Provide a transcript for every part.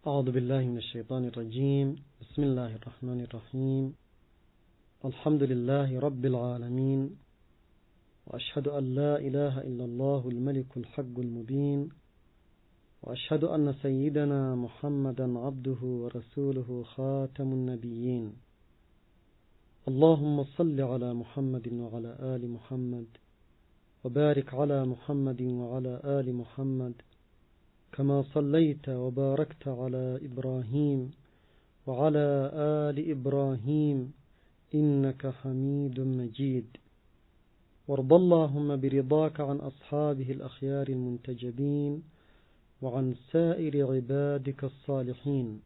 أعوذ بالله من الشيطان الرجيم. بسم الله الرحمن الرحيم. الحمد لله رب العالمين، وأشهد أن لا إله إلا الله الملك الحق المبين، وأشهد أن سيدنا محمدا عبده ورسوله خاتم النبيين. اللهم صل على محمد وعلى آل محمد، وبارك على محمد وعلى آل محمد كما صليت وباركت على إبراهيم وعلى آل إبراهيم إنك حميد مجيد. وارض اللهم برضاك عن أصحابه الأخيار المنتجبين وعن سائر عبادك الصالحين.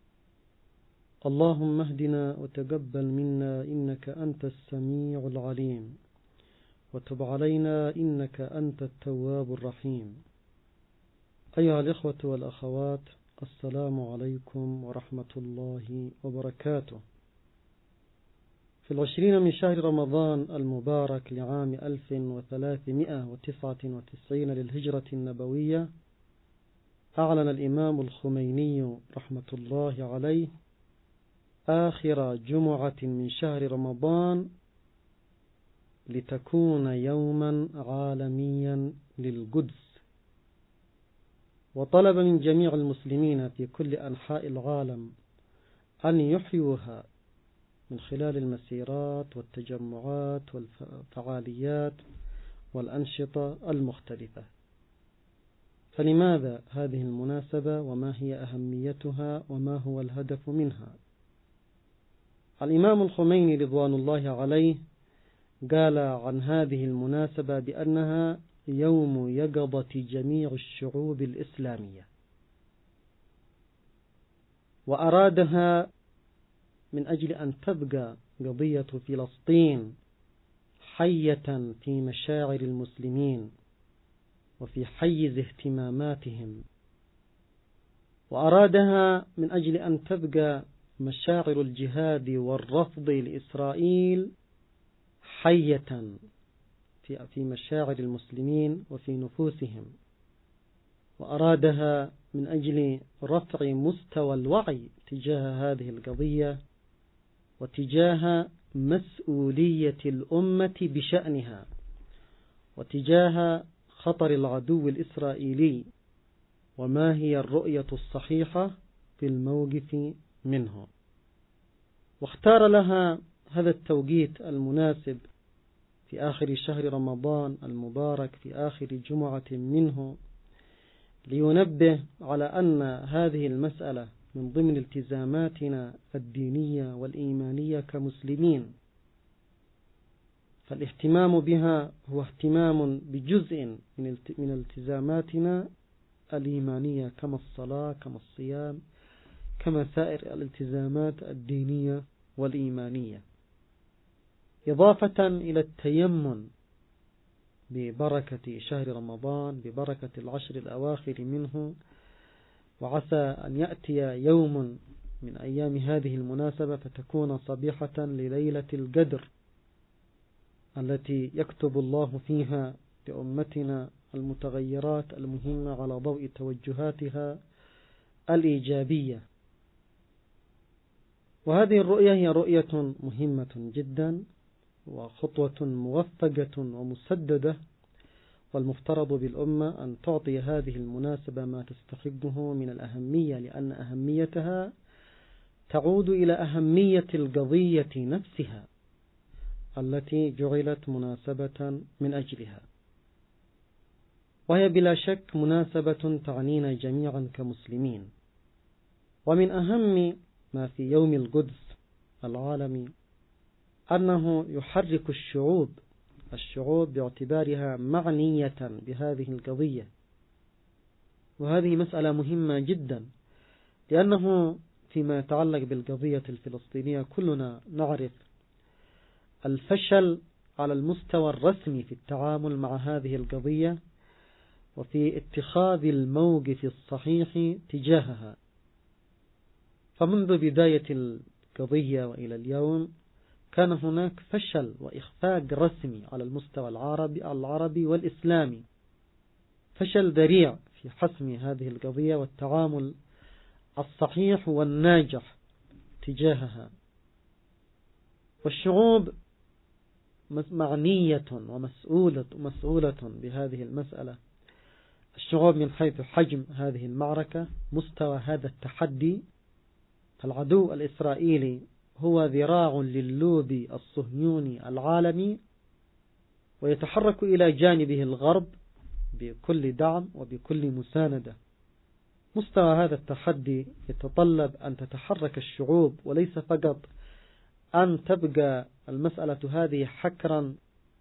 اللهم اهدنا وتقبل منا إنك أنت السميع العليم، وتب علينا إنك أنت التواب الرحيم. أيها الإخوة والأخوات، السلام عليكم ورحمة الله وبركاته. في 20 من شهر رمضان المبارك لعام 1399 للهجرة النبوية، أعلن الإمام الخميني رحمة الله عليه آخر جمعة من شهر رمضان لتكون يوما عالميا للقدس، وطلب من جميع المسلمين في كل أنحاء العالم أن يحيوها من خلال المسيرات والتجمعات والفعاليات والأنشطة المختلفة. فلماذا هذه المناسبة، وما هي أهميتها، وما هو الهدف منها؟ الإمام الخميني رضوان الله عليه قال عن هذه المناسبة بأنها يوم يقظة جميع الشعوب الإسلامية، وأرادها من أجل أن تبقى قضية فلسطين حية في مشاعر المسلمين وفي حيز اهتماماتهم، وأرادها من أجل أن تبقى مشاعر الجهاد والرفض لإسرائيل حية في مشاعر المسلمين وفي نفوسهم، وأرادها من أجل رفع مستوى الوعي تجاه هذه القضية وتجاه مسؤولية الأمة بشأنها وتجاه خطر العدو الإسرائيلي، وما هي الرؤية الصحيحة في الموقف منه. واختار لها هذا التوقيت المناسب في آخر شهر رمضان المبارك في آخر جمعة منه، لينبه على أن هذه المسألة من ضمن التزاماتنا الدينية والإيمانية كمسلمين، فالاهتمام بها هو اهتمام بجزء من التزاماتنا الإيمانية، كما الصلاة، كما الصيام، كما سائر الالتزامات الدينية والإيمانية، إضافة إلى التيمن ببركة شهر رمضان، ببركة العشر الأواخر منه. وعسى أن يأتي يوم من أيام هذه المناسبة فتكون صبيحة لليلة القدر التي يكتب الله فيها لأمتنا المتغيرات المهمة على ضوء توجهاتها الإيجابية. وهذه الرؤية هي رؤية مهمة جدا وخطوة موفقة ومسددة، والمفترض بالأمة أن تعطي هذه المناسبة ما تستحقه من الأهمية، لأن أهميتها تعود إلى أهمية القضية نفسها التي جعلت مناسبة من أجلها، وهي بلا شك مناسبة تعنينا جميعا كمسلمين. ومن أهم ما في يوم القدس العالمي أنه يحرك الشعوب باعتبارها معنية بهذه القضية، وهذه مسألة مهمة جدا، لأنه فيما يتعلق بالقضية الفلسطينية كلنا نعرف الفشل على المستوى الرسمي في التعامل مع هذه القضية وفي اتخاذ الموقف الصحيح تجاهها. فمنذ بداية القضية وإلى اليوم كان هناك فشل وإخفاق رسمي على المستوى العربي والإسلامي، فشل ذريع في حسم هذه القضية والتعامل الصحيح والناجح تجاهها. والشعوب معنية ومسؤولة بهذه المسألة. الشعوب من حيث حجم هذه المعركة، مستوى هذا التحدي. العدو الإسرائيلي هو ذراع للوبي الصهيوني العالمي، ويتحرك إلى جانبه الغرب بكل دعم وبكل مساندة. مستوى هذا التحدي يتطلب أن تتحرك الشعوب، وليس فقط أن تبقى المسألة هذه حكرا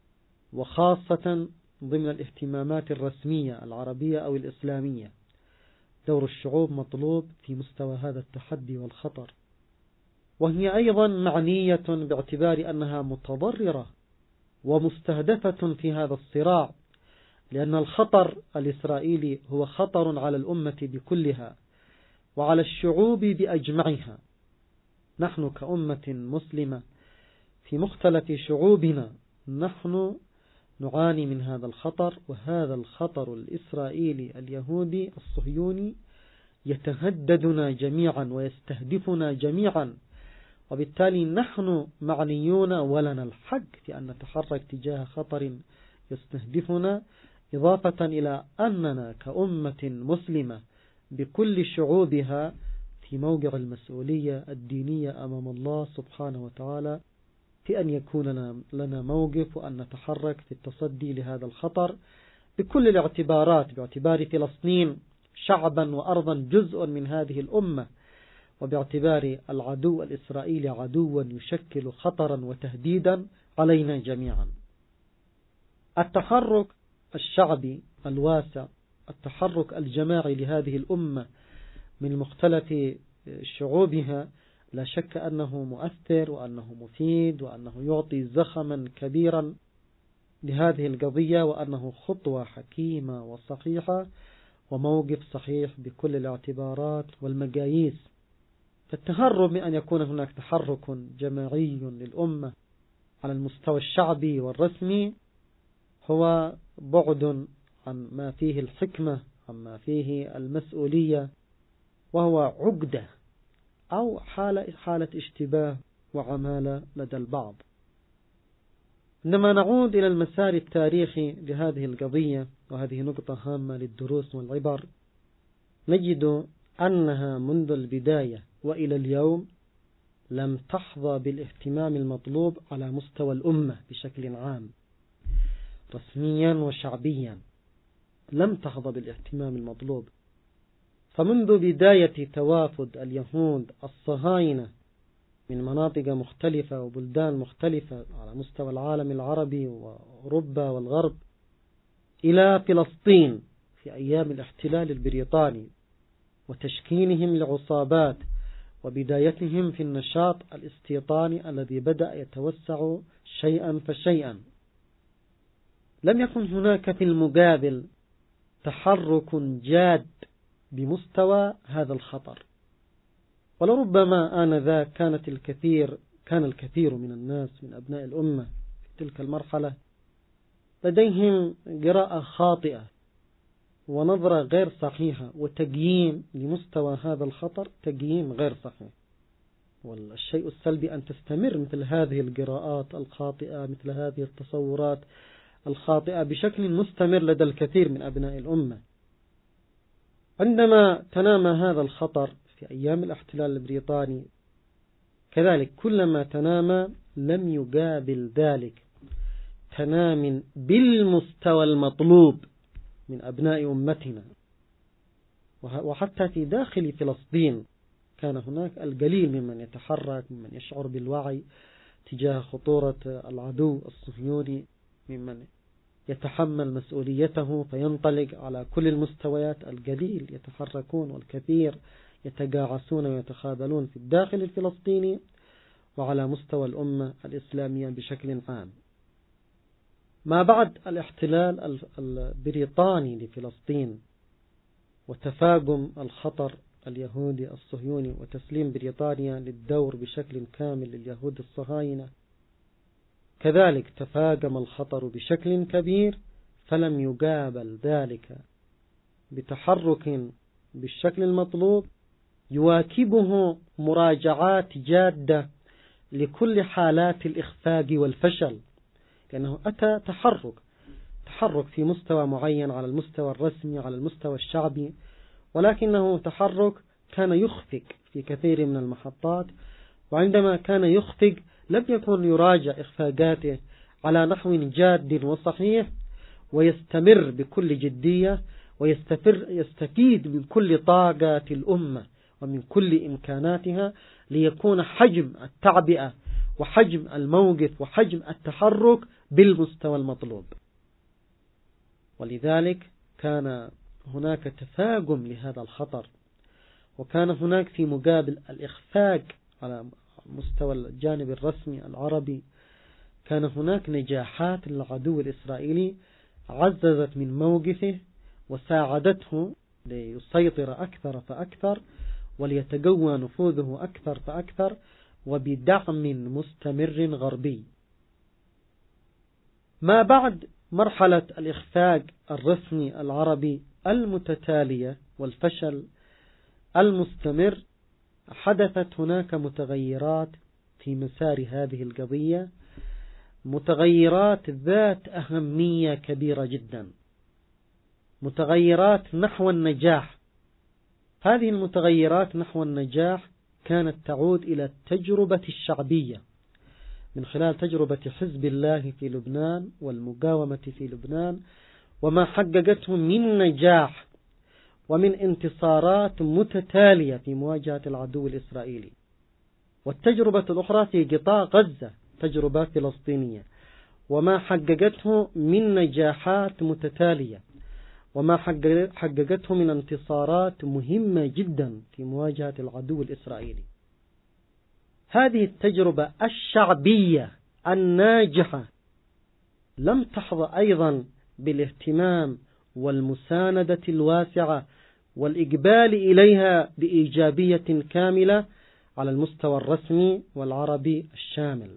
وخاصة ضمن الاهتمامات الرسمية العربية أو الإسلامية. دور الشعوب مطلوب في مستوى هذا التحدي والخطر، وهي أيضا معنية باعتبار أنها متضررة ومستهدفة في هذا الصراع، لأن الخطر الإسرائيلي هو خطر على الأمة بكلها وعلى الشعوب بأجمعها. نحن كأمة مسلمة في مختلف شعوبنا نحن نعاني من هذا الخطر، وهذا الخطر الإسرائيلي اليهودي الصهيوني يتهددنا جميعا ويستهدفنا جميعا، وبالتالي نحن معنيون ولنا الحق في أن نتحرك تجاه خطر يستهدفنا، إضافة إلى أننا كأمة مسلمة بكل شعوبها في موقع المسؤولية الدينية أمام الله سبحانه وتعالى، في أن يكون لنا موقف وأن نتحرك في التصدي لهذا الخطر بكل الاعتبارات، باعتبار فلسطين شعبا وأرضا جزء من هذه الأمة، وباعتبار العدو الإسرائيلي عدوا يشكل خطرا وتهديدا علينا جميعا. التحرك الشعبي الواسع، التحرك الجماعي لهذه الأمة من مختلف شعوبها، لا شك أنه مؤثر وأنه مفيد وأنه يعطي زخما كبيرا لهذه القضية، وأنه خطوة حكيمة وصحيحة وموقف صحيح بكل الاعتبارات والمقاييس. فالتهرب من أن يكون هناك تحرك جماعي للأمة على المستوى الشعبي والرسمي هو بعد عن ما فيه الحكمة، عما فيه المسؤولية، وهو عقدة أو حالة اشتباه وعمالة لدى البعض. عندما نعود إلى المسار التاريخي لهذه القضية، وهذه نقطة هامة للدروس والعبر، نجد أنها منذ البداية وإلى اليوم لم تحظى بالاهتمام المطلوب على مستوى الأمة بشكل عام، رسميا وشعبيا لم تحظى بالاهتمام المطلوب. فمنذ بداية توافد اليهود الصهاينة من مناطق مختلفة وبلدان مختلفة على مستوى العالم العربي وأوروبا والغرب إلى فلسطين في أيام الاحتلال البريطاني وتشكيلهم لعصابات وبدايتهم في النشاط الاستيطاني الذي بدأ يتوسع شيئا فشيئا، لم يكن هناك في المقابل تحرك جاد بمستوى هذا الخطر. ولربما آنذاك كان الكثير من الناس من أبناء الأمة في تلك المرحلة لديهم قراءة خاطئة ونظرة غير صحيحة وتقييم لمستوى هذا الخطر تقييم غير صحيح. والشيء السلبي أن تستمر مثل هذه القراءات الخاطئة، مثل هذه التصورات الخاطئة بشكل مستمر لدى الكثير من أبناء الأمة. عندما تنامى هذا الخطر في أيام الاحتلال البريطاني، كذلك كلما تنامى لم يقابل ذلك تنام بالمستوى المطلوب من أبناء أمتنا. وحتى في داخل فلسطين كان هناك القليل ممن يتحرك، ممن يشعر بالوعي تجاه خطورة العدو الصهيوني، ممن يتحمل مسؤوليته فينطلق على كل المستويات. القليل يتحركون والكثير يتقاعسون ويتخاذلون في الداخل الفلسطيني وعلى مستوى الأمة الإسلامية بشكل عام. ما بعد الاحتلال البريطاني لفلسطين وتفاقم الخطر اليهودي الصهيوني وتسليم بريطانيا للدور بشكل كامل لليهود الصهاينة، كذلك تفاقم الخطر بشكل كبير، فلم يقابل ذلك بتحرك بالشكل المطلوب يواكبه مراجعات جادة لكل حالات الإخفاق والفشل، لأنه أتى تحرك في مستوى معين على المستوى الرسمي على المستوى الشعبي، ولكنه تحرك كان يخفق في كثير من المحطات، وعندما كان يخفق لم يكن يراجع إخفاقاته على نحو جاد وصحيح، ويستمر بكل جدية ويستفيد من كل طاقات الأمة ومن كل إمكاناتها ليكون حجم التعبئة وحجم الموقف وحجم التحرك بالمستوى المطلوب. ولذلك كان هناك تفاقم لهذا الخطر، وكان هناك في مقابل الإخفاق على مستوى الجانب الرسمي العربي كان هناك نجاحات للعدو الإسرائيلي عززت من موقفه وساعدته ليسيطر أكثر فأكثر وليتقوى نفوذه أكثر فأكثر وبدعم مستمر غربي. ما بعد مرحلة الإخفاق الرسمي العربي المتتالية والفشل المستمر، حدثت هناك متغيرات في مسار هذه القضية، متغيرات ذات أهمية كبيرة جدا، متغيرات نحو النجاح. هذه المتغيرات نحو النجاح كانت تعود إلى التجربة الشعبية من خلال تجربة حزب الله في لبنان والمقاومة في لبنان، وما حققته من نجاح ومن انتصارات متتالية في مواجهة العدو الإسرائيلي. والتجربة الأخرى في قطاع غزة تجربة فلسطينية، وما حققته من نجاحات متتالية وما حققته من انتصارات مهمة جدا في مواجهة العدو الإسرائيلي. هذه التجربة الشعبية الناجحة لم تحظى أيضا بالاهتمام والمساندة الواسعة والإقبال إليها بإيجابية كاملة على المستوى الرسمي والعربي الشامل،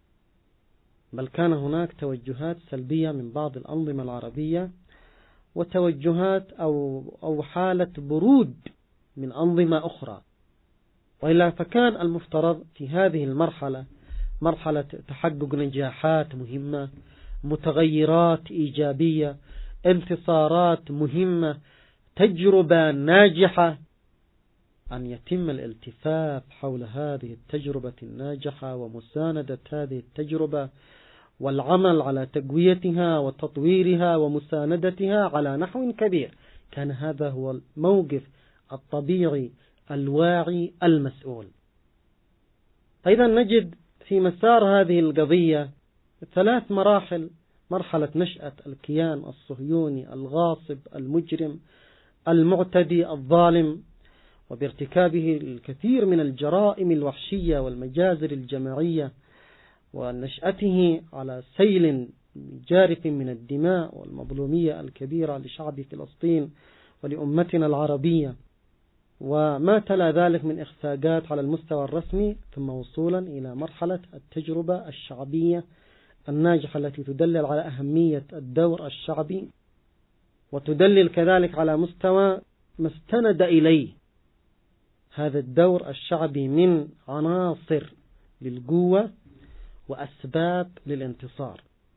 بل كان هناك توجهات سلبية من بعض الأنظمة العربية وتوجهات أو حالة برود من أنظمة أخرى. وإلا فكان المفترض في هذه المرحلة، مرحلة تحقق نجاحات مهمة، متغيرات إيجابية، انتصارات مهمة، تجربة ناجحة، أن يتم الالتفاف حول هذه التجربة الناجحة ومساندة هذه التجربة والعمل على تقويتها وتطويرها ومساندتها على نحو كبير. كان هذا هو الموقف الطبيعي الواعي المسؤول. أيضا نجد في مسار هذه القضية 3 مراحل: مرحلة نشأة الكيان الصهيوني الغاصب المجرم المعتدي الظالم، وبارتكابه الكثير من الجرائم الوحشية والمجازر الجماعية، ونشأته على سيل جارف من الدماء والمظلومية الكبيرة لشعب فلسطين ولأمتنا العربية، وما تلا ذلك من إخفاقات على المستوى الرسمي، ثم وصولا إلى مرحلة التجربة الشعبية الناجحة التي تدلل على أهمية الدور الشعبي، وتدلل كذلك على مستوى ما استند إليه هذا الدور الشعبي من عناصر للقوة وأسباب للانتصار.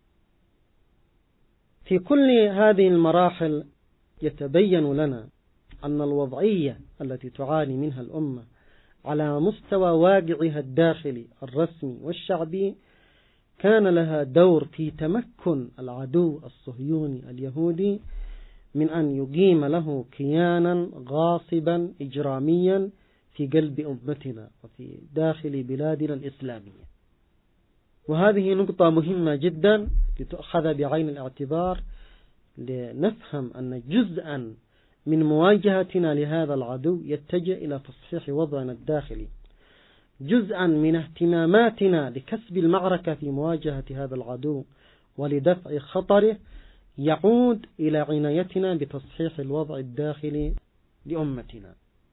في كل هذه المراحل يتبين لنا أن الوضعية التي تعاني منها الأمة على مستوى واقعها الداخلي الرسمي والشعبي كان لها دور في تمكن العدو الصهيوني اليهودي من أن يقيم له كيانا غاصبا إجراميا في قلب أمتنا وفي داخل بلادنا الإسلامية. وهذه نقطة مهمة جدا لتأخذ بعين الاعتبار، لنفهم أن جزءا من مواجهتنا لهذا العدو يتجه إلى تصحيح وضعنا الداخلي، جزءا من اهتماماتنا لكسب المعركة في مواجهة هذا العدو ولدفع خطره يعود إلى عنايتنا بتصحيح الوضع الداخلي لأمتنا.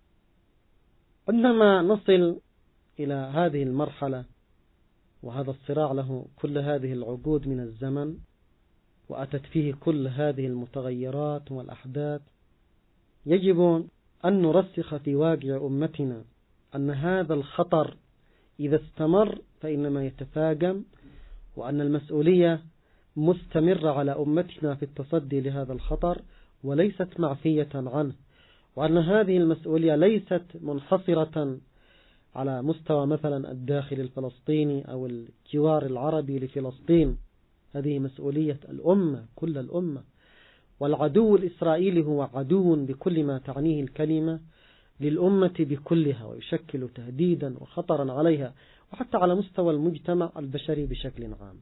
عندما نصل إلى هذه المرحلة وهذا الصراع له كل هذه العقود من الزمن وأتت فيه كل هذه المتغيرات والأحداث، يجب أن نرسخ في واقع أمتنا أن هذا الخطر إذا استمر فإنما يتفاقم، وأن المسؤولية مستمرة على أمتنا في التصدي لهذا الخطر وليست معفية عنه، وأن هذه المسؤولية ليست منحصرة على مستوى مثلا الداخل الفلسطيني أو الجوار العربي لفلسطين. هذه مسؤولية الأمة، كل الأمة. والعدو الإسرائيلي هو عدو بكل ما تعنيه الكلمة للأمة بكلها، ويشكل تهديدا وخطرا عليها وحتى على مستوى المجتمع البشري بشكل عام.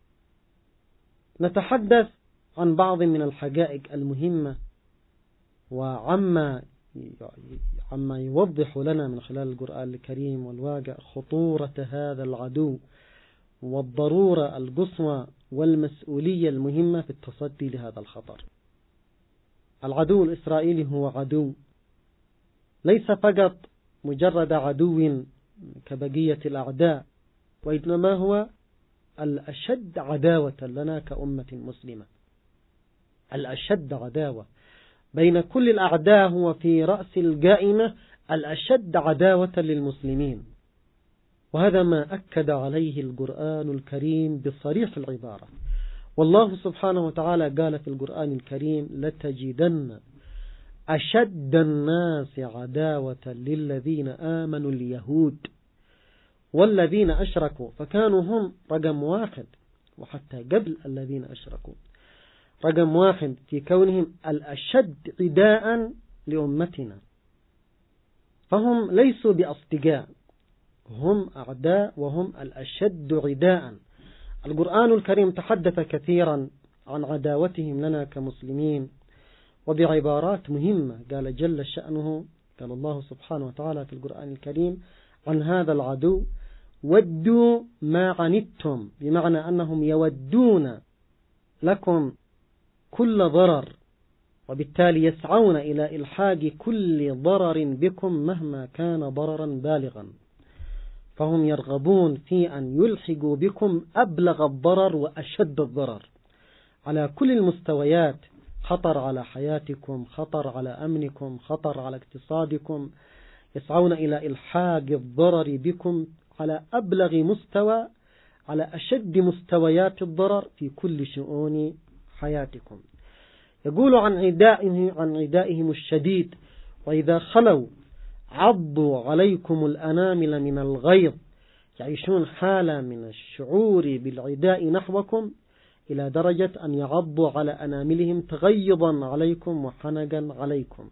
نتحدث عن بعض من الحقائق المهمة وعما يوضح لنا من خلال القرآن الكريم والواقع خطورة هذا العدو والضرورة القصوى والمسؤولية المهمة في التصدي لهذا الخطر. العدو الإسرائيلي هو عدو ليس فقط مجرد عدو كبقية الأعداء، وإنما هو الأشد عداوة لنا كأمة مسلمة. الأشد عداوة بين كل الأعداء، هو في رأس القائمة الأشد عداوة للمسلمين، وهذا ما أكد عليه القرآن الكريم بصريح العبارة. والله سبحانه وتعالى قال في القرآن الكريم: لتجدن أشد الناس عداوة للذين آمنوا اليهود والذين أشركوا، فكانوا هم رقم واحد، وحتى قبل الذين أشركوا رقم واحد في كونهم الأشد عداء لأمتنا. فهم ليسوا بأصدقاء، هم أعداء وهم الأشد عداء. القرآن الكريم تحدث كثيرا عن عداوتهم لنا كمسلمين وبعبارات مهمة. قال جل شأنه، قال الله سبحانه وتعالى في القرآن الكريم عن هذا العدو: ودوا ما عنتم، بمعنى أنهم يودون لكم كل ضرر، وبالتالي يسعون إلى إلحاق كل ضرر بكم مهما كان ضررا بالغا. فهم يرغبون في أن يلحقوا بكم أبلغ الضرر وأشد الضرر على كل المستويات، خطر على حياتكم، خطر على أمنكم، خطر على اقتصادكم. يسعون إلى إلحاق الضرر بكم على أبلغ مستوى، على أشد مستويات الضرر في كل شؤون حياتكم. يقول عن عدائهم الشديد: وإذا خلوا عضوا عليكم الأنامل من الغيظ. يعيشون حالة من الشعور بالعداء نحوكم إلى درجة أن يعضوا على أناملهم تغيظا عليكم وحنقا عليكم.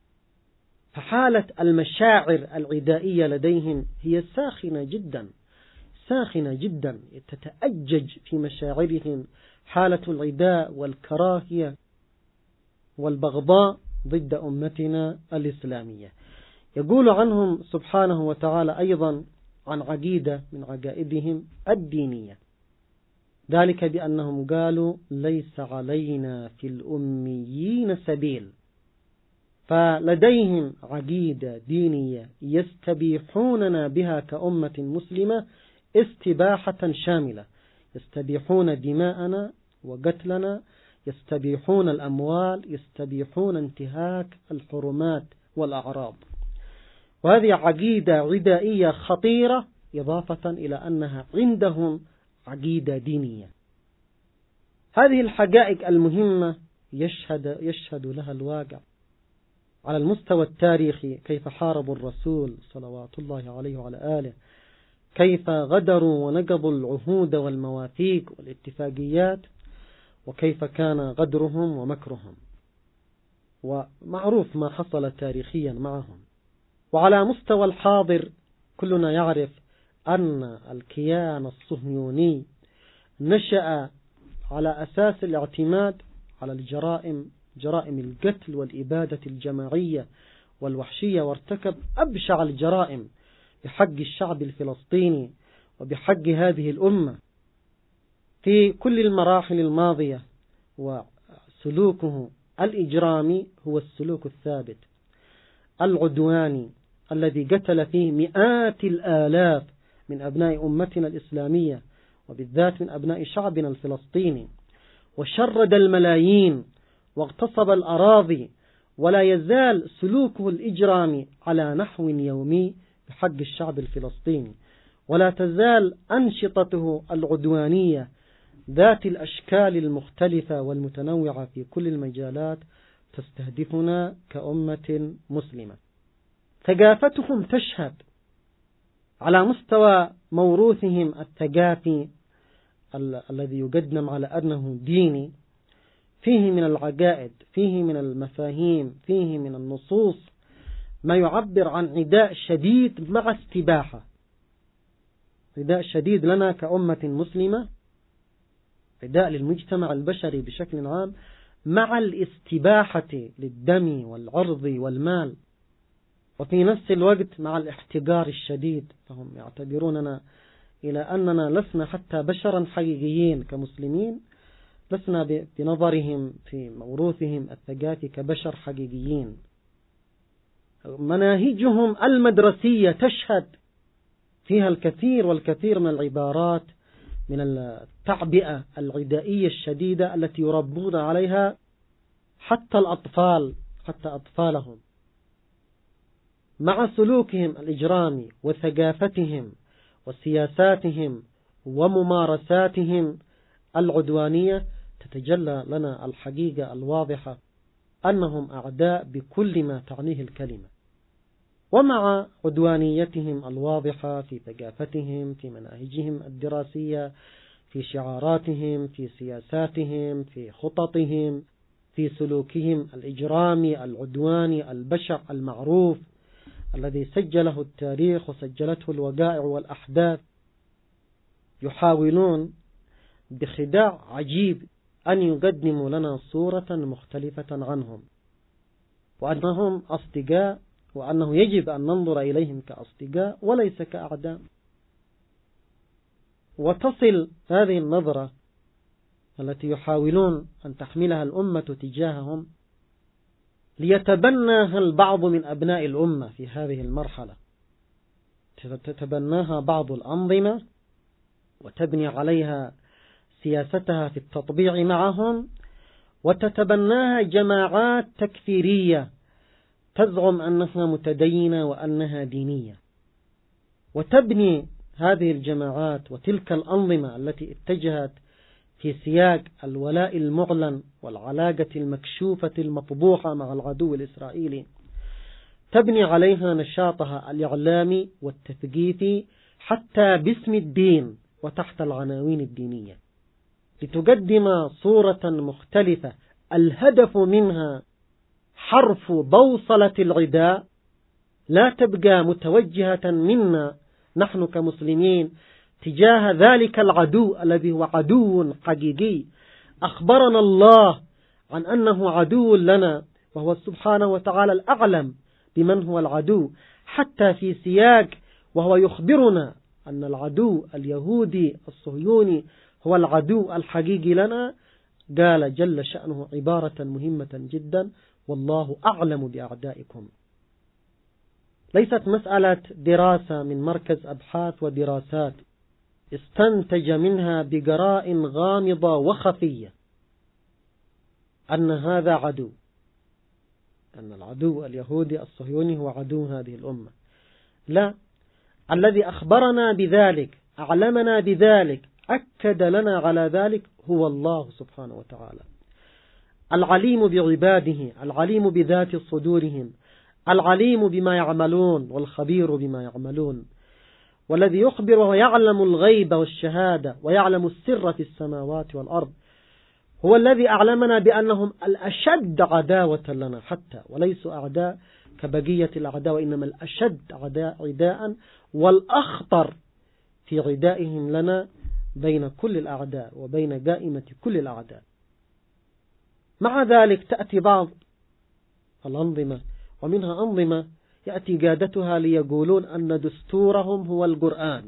فحالة المشاعر العدائية لديهم هي ساخنة جدا، ساخنة جدا، تتأجج في مشاعرهم حالة العداء والكراهية والبغضاء ضد أمتنا الإسلامية. يقول عنهم سبحانه وتعالى أيضا عن عقيدة من عقائدهم الدينية، ذلك بأنهم قالوا: ليس علينا في الأميين سبيل. فلديهم عقيدة دينية يستبيحوننا بها كأمة مسلمة استباحة شاملة، يستبيحون دماءنا وقتلنا، يستبيحون الأموال، يستبيحون انتهاك الحرمات والأعراض. وهذه عقيدة عدائية خطيرة، إضافة إلى أنها عندهم عقيدة دينية. هذه الحقائق المهمة يشهد لها الواقع على المستوى التاريخي، كيف حاربوا الرسول صلوات الله عليه وعلى آله، كيف غدروا ونقضوا العهود والمواثيق والاتفاقيات، وكيف كان غدرهم ومكرهم، ومعروف ما حصل تاريخيا معهم. وعلى مستوى الحاضر كلنا يعرف أن الكيان الصهيوني نشأ على أساس الاعتماد على الجرائم، جرائم القتل والإبادة الجماعية والوحشية، وارتكب أبشع الجرائم بحق الشعب الفلسطيني وبحق هذه الأمة في كل المراحل الماضية. وسلوكه الإجرامي هو السلوك الثابت العدواني الذي قتل فيه مئات الآلاف من أبناء أمتنا الإسلامية، وبالذات من أبناء شعبنا الفلسطيني، وشرد الملايين واغتصب الأراضي ولا يزال سلوكه الإجرامي على نحو يومي بحق الشعب الفلسطيني، ولا تزال أنشطته العدوانية ذات الأشكال المختلفة والمتنوعة في كل المجالات تستهدفنا كأمة مسلمة. ثقافتهم تشهد على مستوى موروثهم الثقافي الذي يقدم على أنه ديني، فيه من العقائد، فيه من المفاهيم، فيه من النصوص ما يعبر عن عداء شديد مع استباحة، عداء شديد لنا كأمة مسلمة، عداء للمجتمع البشري بشكل عام، مع الاستباحة للدم والعرض والمال، وفي نفس الوقت مع الاحتقار الشديد. فهم يعتبروننا إلى أننا لسنا حتى بشرا حقيقيين كمسلمين، لسنا بنظرهم في موروثهم الثقافي كبشر حقيقيين. مناهجهم المدرسية تشهد فيها الكثير والكثير من العبارات من التعبئة العدائية الشديدة التي يربون عليها حتى الأطفال، حتى أطفالهم. مع سلوكهم الإجرامي وثقافتهم وسياساتهم وممارساتهم العدوانية، تتجلى لنا الحقيقة الواضحة أنهم أعداء بكل ما تعنيه الكلمة. ومع عدوانيتهم الواضحة في ثقافتهم، في مناهجهم الدراسية، في شعاراتهم، في سياساتهم، في خططهم، في سلوكهم الإجرامي العدواني البشع المعروف الذي سجله التاريخ وسجلته الوقائع والأحداث، يحاولون بخداع عجيب أن يقدموا لنا صورة مختلفة عنهم، وأنهم أصدقاء، وأنه يجب أن ننظر إليهم كأصدقاء وليس كأعداء. وتصل هذه النظرة التي يحاولون أن تحملها الأمة تجاههم ليتبناها البعض من أبناء الأمة في هذه المرحلة، تتبناها بعض الأنظمة وتبني عليها سياستها في التطبيع معهم، وتتبناها جماعات تكفيرية تزعم أنها متدينة وأنها دينية، وتبني هذه الجماعات وتلك الأنظمة التي اتجهت في سياق الولاء المعلن والعلاقة المكشوفة المطبوحة مع العدو الإسرائيلي، تبني عليها نشاطها الإعلامي والتثقيفي حتى باسم الدين وتحت العناوين الدينية، لتقدم صورة مختلفة الهدف منها حرف بوصلة العداء، لا تبقى متوجهة منا نحن كمسلمين تجاه ذلك العدو الذي هو عدو حقيقي أخبرنا الله عن أنه عدو لنا، وهو سبحانه وتعالى الأعلم بمن هو العدو، حتى في سياق وهو يخبرنا أن العدو اليهودي الصهيوني هو العدو الحقيقي لنا. قال جل شأنه عبارة مهمة جدا: والله أعلم بأعدائكم. ليست مسألة دراسة من مركز أبحاث ودراسات استنتج منها بجراء غامضة وخفية أن هذا عدو، أن العدو اليهودي الصهيوني هو عدو هذه الأمة. لا، الذي أخبرنا بذلك، أعلمنا بذلك، أكد لنا على ذلك هو الله سبحانه وتعالى، العليم بعباده، العليم بذات صدورهم، العليم بما يعملون والخبير بما يعملون، والذي يخبر ويعلم الغيب والشهادة ويعلم السر في السماوات والأرض، هو الذي أعلمنا بأنهم الأشد عداوة لنا حتى، وليسوا أعداء كبقية الأعداء، وإنما الأشد عداء والأخطر في عدائهم لنا بين كل الأعداء وبين قائمة كل الأعداء. مع ذلك تأتي بعض الأنظمة، ومنها أنظمة يأتي قادتها ليقولون أن دستورهم هو القرآن،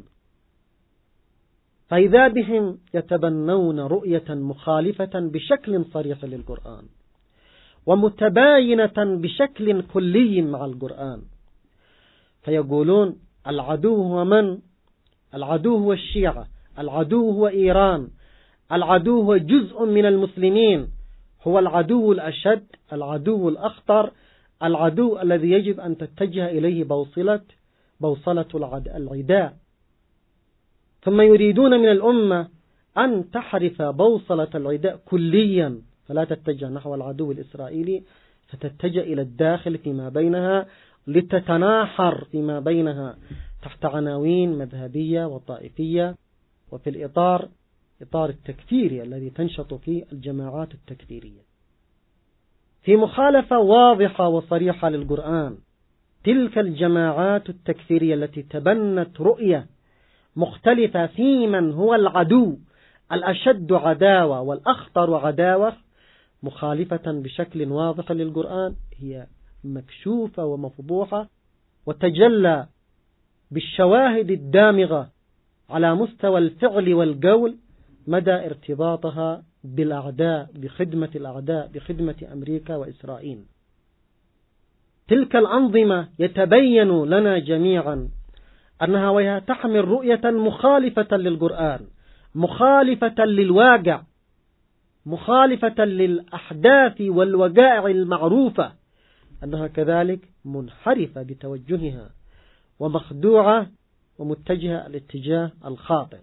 فإذا بهم يتبنون رؤية مخالفة بشكل صريح للقرآن ومتباينة بشكل كلي مع القرآن، فيقولون العدو هو من؟ العدو هو الشيعة، العدو هو إيران، العدو هو جزء من المسلمين، هو العدو الأشد، العدو الأخطر، العدو الذي يجب أن تتجه إليه بوصلة العداء. ثم يريدون من الأمة أن تحرف بوصلة العداء كليا، فلا تتجه نحو العدو الإسرائيلي، فتتجه إلى الداخل فيما بينها، لتتناحر فيما بينها تحت عناوين مذهبية وطائفية، وفي الإطار التكفيري الذي تنشط فيه الجماعات التكفيرية، في مخالفة واضحة وصريحة للقرآن. تلك الجماعات التكفيرية التي تبنت رؤية مختلفة في من هو العدو الأشد عداوة والأخطر عداوة، مخالفة بشكل واضح للقرآن، هي مكشوفة ومفضوحة، وتجلى بالشواهد الدامغة على مستوى الفعل والقول مدى ارتباطها بالأعداء، بخدمة الأعداء، بخدمة أمريكا وإسرائيل. تلك الأنظمة يتبين لنا جميعا أنها وهي تحمل رؤية مخالفة للقرآن، مخالفة للواقع، مخالفة للأحداث والوقائع المعروفة، أنها كذلك منحرفة بتوجهها ومخدوعة ومتجهة الاتجاه الخاطئ.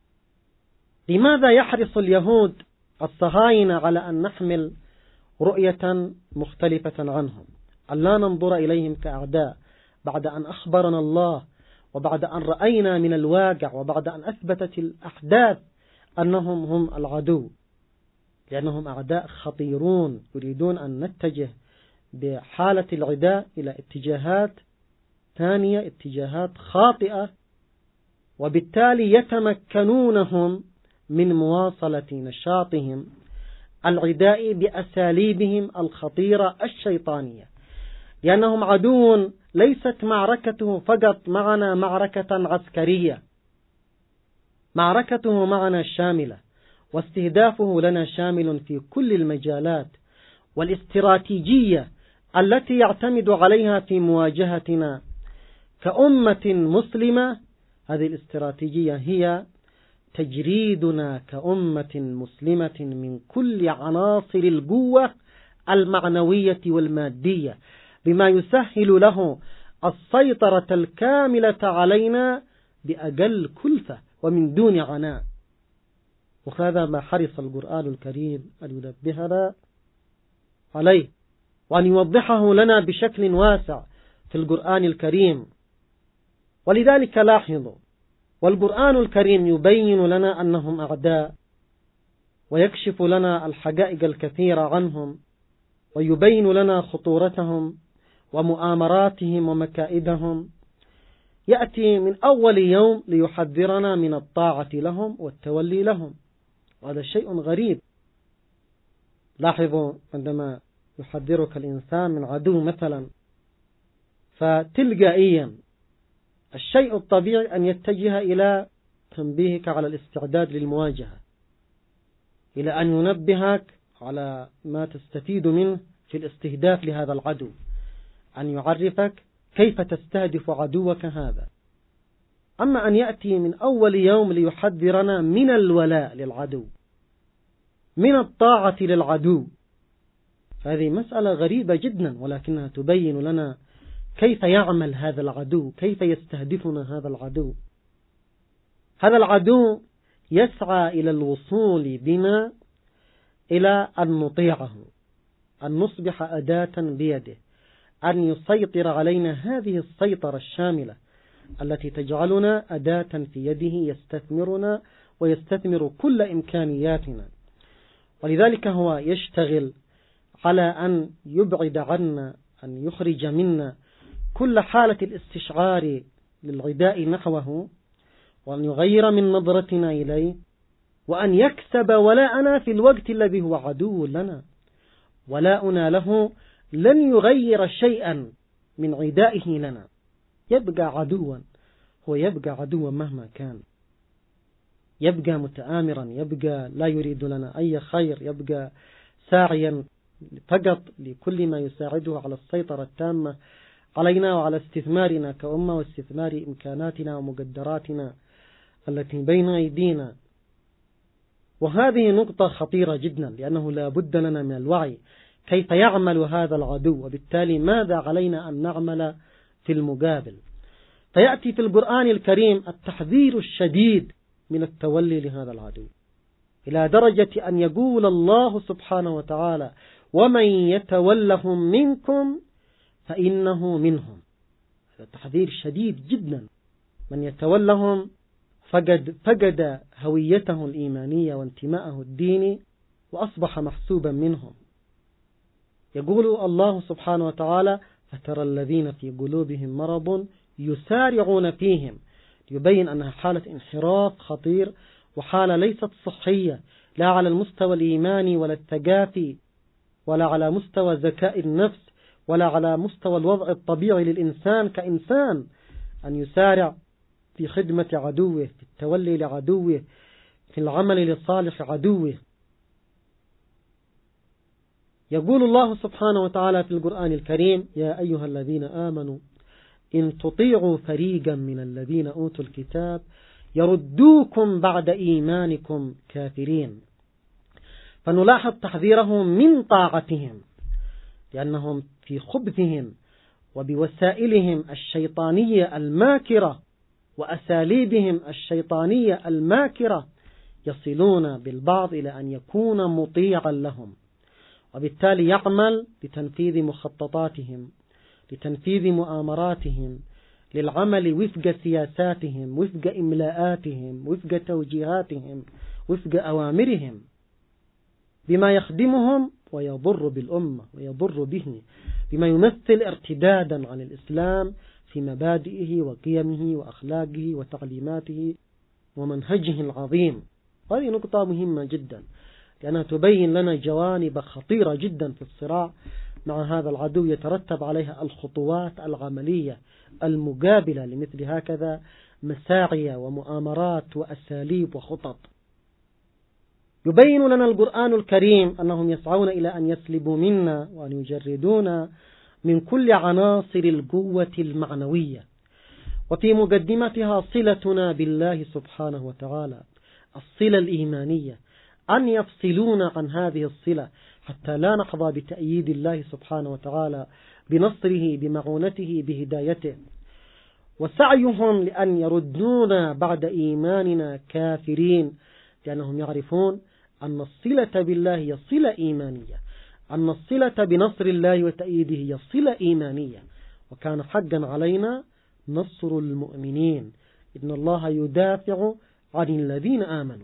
لماذا يحرص اليهود الصهاينة على أن نحمل رؤية مختلفة عنهم، أن لا ننظر إليهم كأعداء، بعد أن أخبرنا الله وبعد أن رأينا من الواقع وبعد أن أثبتت الأحداث أنهم هم العدو، لأنهم أعداء خطيرون يريدون أن نتجه بحالة العداء إلى اتجاهات ثانية، اتجاهات خاطئة، وبالتالي يتمكنونهم من مواصلة نشاطهم العداء بأساليبهم الخطيرة الشيطانية، لأنهم عدو ليست معركته فقط معنا معركة عسكرية، معركته معنا شاملة، واستهدافه لنا شامل في كل المجالات والاستراتيجية التي يعتمد عليها في مواجهتنا كأمة مسلمة. هذه الاستراتيجية هي تجريدنا كأمة مسلمة من كل عناصر القوة المعنوية والمادية، بما يسهل له السيطرة الكاملة علينا بأقل كلفة ومن دون عناء. وهذا ما حرص القرآن الكريم أن ينبهنا عليه وأن يوضحه لنا بشكل واسع في القرآن الكريم. ولذلك لاحظوا، والقرآن الكريم يبين لنا أنهم أعداء، ويكشف لنا الحقائق الكثيرة عنهم، ويبين لنا خطورتهم ومؤامراتهم ومكائدهم. يأتي من أول يوم ليحذرنا من الطاعة لهم والتولي لهم، وهذا شيء غريب. لاحظوا، عندما يحذرك الإنسان من عدو مثلا، فتلقائيا الشيء الطبيعي أن يتجه إلى تنبيهك على الاستعداد للمواجهة، إلى أن ينبهك على ما تستفيد منه في الاستهداف لهذا العدو، أن يعرفك كيف تستهدف عدوك هذا. أما أن يأتي من أول يوم ليحذرنا من الولاء للعدو، من الطاعة للعدو، هذه مسألة غريبة جدا، ولكنها تبين لنا كيف يعمل هذا العدو، كيف يستهدفنا هذا العدو. هذا العدو يسعى إلى الوصول بنا إلى أن نطيعه، أن نصبح أداة بيده، أن يسيطر علينا هذه السيطرة الشاملة التي تجعلنا أداة في يده يستثمرنا ويستثمر كل إمكانياتنا. ولذلك هو يشتغل على أن يبعد عنا، أن يخرج منا كل حالة الاستشعار للعداء نحوه، وأن يغير من نظرتنا إليه، وأن يكسب ولاءنا في الوقت الذي هو عدو لنا. ولاؤنا له لن يغير شيئا من عدائه لنا، يبقى عدوا، هو يبقى عدوا مهما كان، يبقى متآمرا، يبقى لا يريد لنا أي خير، يبقى ساعيا فقط لكل ما يساعده على السيطرة التامة علينا وعلى استثمارنا كأمة واستثمار إمكاناتنا ومقدراتنا التي بين أيدينا. وهذه نقطة خطيرة جدا، لأنه لا بد لنا من الوعي كيف يعمل هذا العدو، وبالتالي ماذا علينا أن نعمل في المقابل. فيأتي في القرآن الكريم التحذير الشديد من التولي لهذا العدو، إلى درجة أن يقول الله سبحانه وتعالى: ومن يتولهم منكم فإنه منهم. هذا تحذير شديد جدا. من يتولهم فقد هويته الإيمانية وانتماءه الديني وأصبح محسوبا منهم. يقول الله سبحانه وتعالى: فترى الذين في قلوبهم مرض يسارعون فيهم، يبين أنها حالة انحراف خطير، وحالة ليست صحية، لا على المستوى الإيماني ولا التجافي، ولا على مستوى ذكاء النفس، ولا على مستوى الوضع الطبيعي للإنسان كإنسان أن يسارع في خدمة عدوه، في التولي لعدوه، في العمل لصالح عدوه. يقول الله سبحانه وتعالى في القرآن الكريم: يا أيها الذين آمنوا إن تطيعوا فريقا من الذين أوتوا الكتاب يردوكم بعد إيمانكم كافرين. فنلاحظ تحذيرهم من طاعتهم، لأنهم في خبثهم وبوسائلهم الشيطانية الماكرة وأساليبهم الشيطانية الماكرة يصلون بالبعض إلى أن يكون مطيعا لهم، وبالتالي يعمل لتنفيذ مخططاتهم، لتنفيذ مؤامراتهم، للعمل وفق سياساتهم، وفق إملاءاتهم، وفق توجيهاتهم، وفق أوامرهم، بما يخدمهم ويضر بالأمة ويضر به، بما يمثل ارتدادا عن الإسلام في مبادئه وقيمه وأخلاقه وتعليماته ومنهجه العظيم. هذه نقطة مهمة جدا، لأنها تبين لنا جوانب خطيرة جدا في الصراع مع هذا العدو، يترتب عليها الخطوات العملية المقابلة لمثل هكذا مساعي ومؤامرات وأساليب وخطط. يبين لنا القرآن الكريم أنهم يسعون إلى أن يسلبوا منا وأن يجردونا من كل عناصر القوة المعنوية، وفي مقدمتها صلتنا بالله سبحانه وتعالى، الصلة الإيمانية، أن يفصلونا عن هذه الصلة حتى لا نحظى بتأييد الله سبحانه وتعالى، بنصره، بمعونته، بهدايته. وسعيهم لأن يردونا بعد إيماننا كافرين، لأنهم يعرفون أن الصلة بالله هي صلة إيمانية، أن الصلة بنصر الله وتأييده هي صلة إيمانية، وكان حقا علينا نصر المؤمنين، إن الله يدافع عن الذين آمنوا.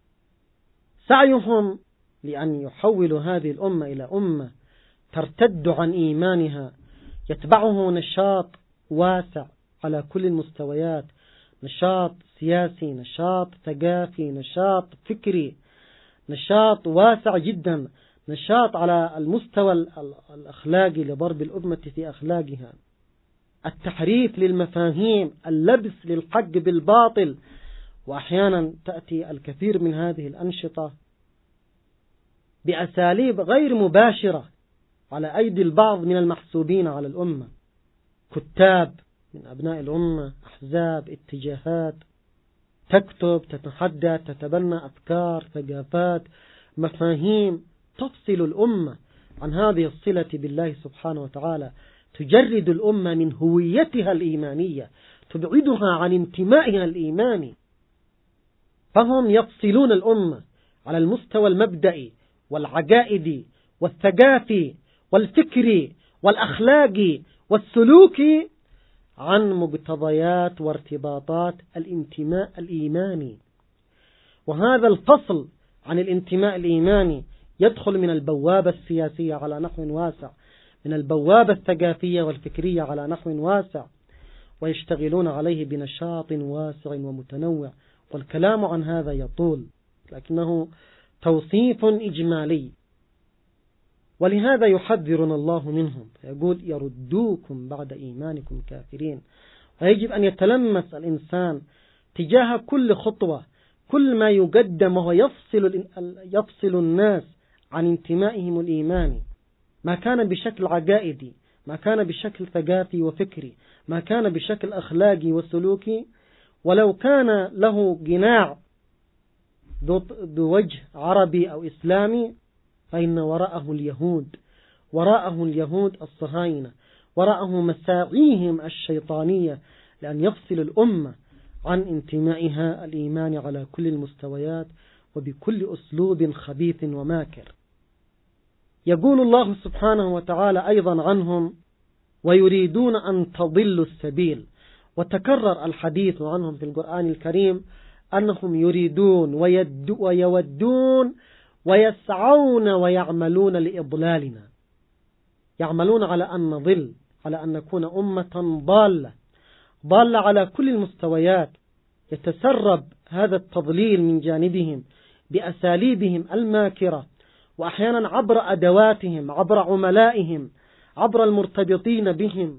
سعيهم لأن يحولوا هذه الأمة إلى أمة ترتد عن إيمانها، يتبعه نشاط واسع على كل المستويات، نشاط سياسي، نشاط ثقافي، نشاط فكري، نشاط واسع جدا، نشاط على المستوى الأخلاقي لضرب الأمة في أخلاقها، التحريف للمفاهيم، اللبس للحق بالباطل. وأحيانا تأتي الكثير من هذه الأنشطة بأساليب غير مباشرة على أيدي البعض من المحسوبين على الأمة، كتاب من أبناء الأمة، أحزاب، اتجاهات، تكتب، تتحدث، تتبنى أفكار، ثقافات، مفاهيم تفصل الأمة عن هذه الصلة بالله سبحانه وتعالى، تجرد الأمة من هويتها الإيمانية، تبعدها عن انتمائها الإيماني. فهم يفصلون الأمة على المستوى المبدئي والعقائدي والثقافي والفكري والأخلاقي والسلوكي عن مقتضيات وارتباطات الانتماء الإيماني. وهذا الفصل عن الانتماء الإيماني يدخل من البوابة السياسية على نحو واسع، من البوابة الثقافية والفكرية على نحو واسع، ويشتغلون عليه بنشاط واسع ومتنوع، والكلام عن هذا يطول، لكنه توصيف إجمالي. ولهذا يحذرنا الله منهم، فيقول: يردوكم بعد إيمانكم كافرين. ويجب أن يتلمس الإنسان تجاه كل خطوة، كل ما يقدم وهو يفصل الناس عن انتمائهم الإيماني، ما كان بشكل عقائدي، ما كان بشكل ثقافي وفكري، ما كان بشكل أخلاقي وسلوكي، ولو كان له جناع ذو وجه عربي أو إسلامي، فإن وراءه اليهود الصهاينة، وراءه مساعيهم الشيطانية لأن يفصل الأمة عن انتمائها الإيمان على كل المستويات وبكل أسلوب خبيث وماكر. يقول الله سبحانه وتعالى أيضا عنهم: ويريدون أن تضلوا السبيل. وتكرر الحديث عنهم في القرآن الكريم أنهم يريدون ويودون ويسعون ويعملون لإضلالنا، يعملون على أن نضل، على أن نكون أمة ضالة على كل المستويات. يتسرب هذا التضليل من جانبهم بأساليبهم الماكرة، وأحيانا عبر أدواتهم، عبر عملائهم، عبر المرتبطين بهم،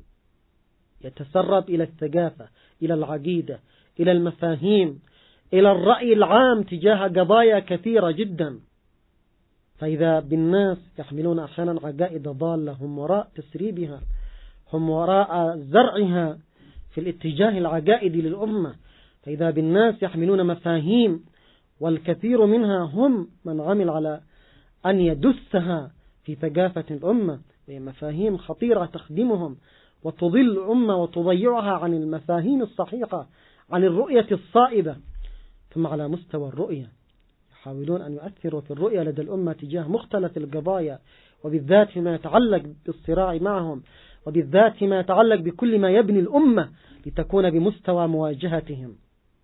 يتسرب إلى الثقافة، إلى العقيدة، إلى المفاهيم، إلى الرأي العام تجاه قضايا كثيرة جدا. فإذا بالناس يحملون أحيانا عقائد ضالة هم وراء تسريبها، هم وراء زرعها في الاتجاه العقائدي للأمة. فإذا بالناس يحملون مفاهيم والكثير منها هم من عمل على أن يدسها في ثقافة الأمة، وهي مفاهيم خطيرة تخدمهم وتضل الأمة وتضيعها عن المفاهيم الصحيحة، عن الرؤية الصائبة. ثم على مستوى الرؤية يحاولون أن يؤثروا في الرؤية لدى الأمة تجاه مختلف القضايا، وبالذات فيما يتعلق بالصراع معهم، وبالذات فيما يتعلق بكل ما يبني الأمة لتكون بمستوى مواجهتهم.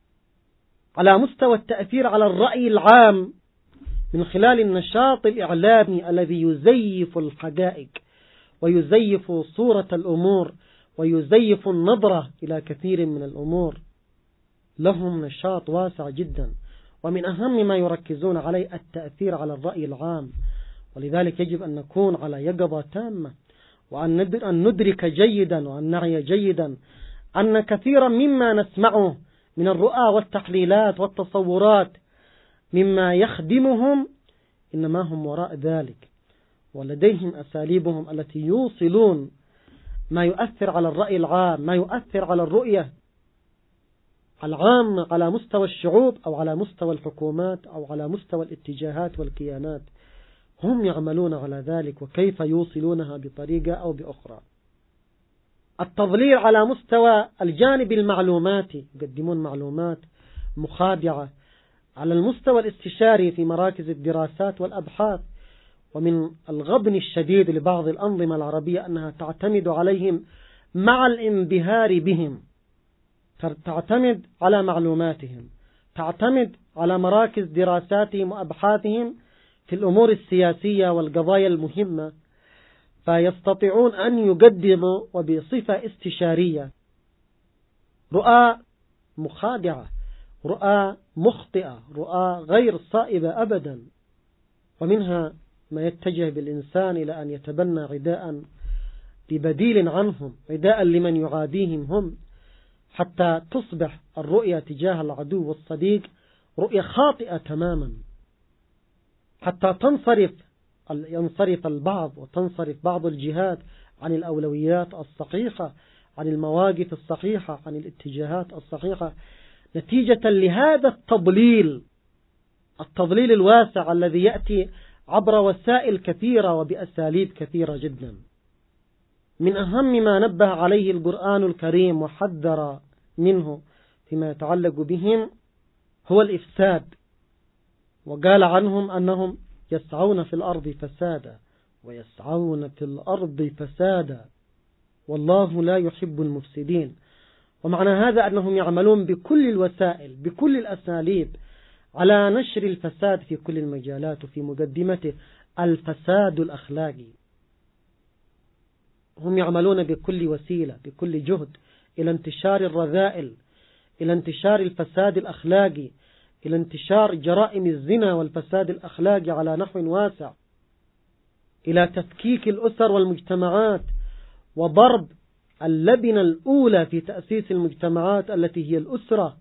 على مستوى التأثير على الرأي العام من خلال النشاط الإعلامي الذي يزيف الحقائق ويزيف صورة الأمور ويزيف النظرة إلى كثير من الأمور، لهم نشاط واسع جدا، ومن أهم ما يركزون عليه التأثير على الرأي العام. ولذلك يجب أن نكون على يقظة تامة، وأن ندرك جيدا وأن نعي جيدا أن كثيرا مما نسمعه من الرؤى والتحليلات والتصورات مما يخدمهم إنما هم وراء ذلك، ولديهم أساليبهم التي يوصلون ما يؤثر على الرأي العام، ما يؤثر على الرؤية العامة على مستوى الشعوب أو على مستوى الحكومات أو على مستوى الاتجاهات والكيانات. هم يعملون على ذلك، وكيف يوصلونها بطريقة أو بأخرى. التضليل على مستوى الجانب المعلوماتي، يقدمون معلومات مخادعة. على المستوى الاستشاري في مراكز الدراسات والأبحاث، ومن الغبن الشديد لبعض الأنظمة العربية أنها تعتمد عليهم مع الانبهار بهم، تعتمد على معلوماتهم، تعتمد على مراكز دراساتهم وأبحاثهم في الأمور السياسية والقضايا المهمة، فيستطيعون أن يقدموا وبصفة استشارية رؤى مخادعة، رؤى مخطئة، رؤى غير صائبة أبدا. ومنها ما يتجه بالإنسان إلى أن يتبنى عداء ببديل عنهم، عداء لمن يعاديهم هم، حتى تصبح الرؤية تجاه العدو والصديق رؤية خاطئة تماما، حتى ينصرف البعض وتنصرف بعض الجهات عن الأولويات الصحيحة، عن المواقف الصحيحة، عن الاتجاهات الصحيحة، نتيجة لهذا التضليل الواسع الذي يأتي عبر وسائل كثيرة وبأساليب كثيرة جدا. من أهم ما نبه عليه القرآن الكريم وحذر منه فيما يتعلق بهم هو الإفساد، وقال عنهم أنهم يسعون في الأرض فسادا ويسعون في الأرض فسادا والله لا يحب المفسدين. ومعنى هذا أنهم يعملون بكل الوسائل بكل الأساليب على نشر الفساد في كل المجالات، وفي مقدمته الفساد الأخلاقي. هم يعملون بكل وسيلة بكل جهد إلى انتشار الرذائل، إلى انتشار الفساد الأخلاقي، إلى انتشار جرائم الزنا والفساد الأخلاقي على نحو واسع، إلى تفكيك الأسر والمجتمعات وضرب اللبنة الأولى في تأسيس المجتمعات التي هي الأسرة.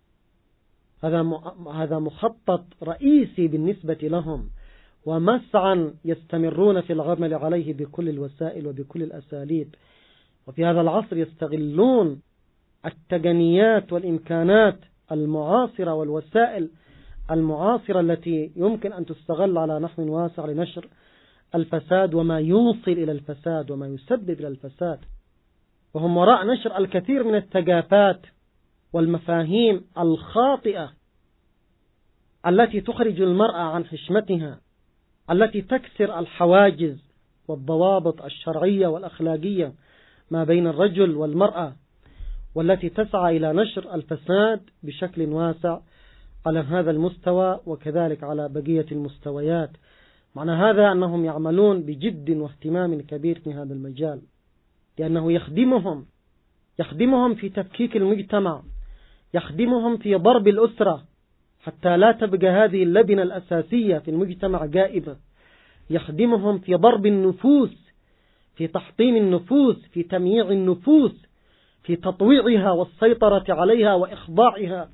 هذا مخطط رئيسي بالنسبة لهم، ومسعى يستمرون في العمل عليه بكل الوسائل وبكل الأساليب. وفي هذا العصر يستغلون التقنيات والإمكانات المعاصرة والوسائل المعاصرة التي يمكن أن تستغل على نحو واسع لنشر الفساد وما يوصل إلى الفساد وما يسبب إلى الفساد، وهم وراء نشر الكثير من الثقافات والمفاهيم الخاطئة التي تخرج المرأة عن حشمتها، التي تكسر الحواجز والضوابط الشرعية والأخلاقية ما بين الرجل والمرأة، والتي تسعى إلى نشر الفساد بشكل واسع على هذا المستوى وكذلك على بقية المستويات. معنى هذا أنهم يعملون بجد واهتمام كبير في هذا المجال، لأنه يخدمهم في تفكيك المجتمع، يخدمهم في ضرب الأسرة حتى لا تبقى هذه اللبنة الأساسية في المجتمع غائبة، يخدمهم في ضرب النفوس، في تحطيم النفوس، في تمييع النفوس، في تطويعها والسيطرة عليها وإخضاعها،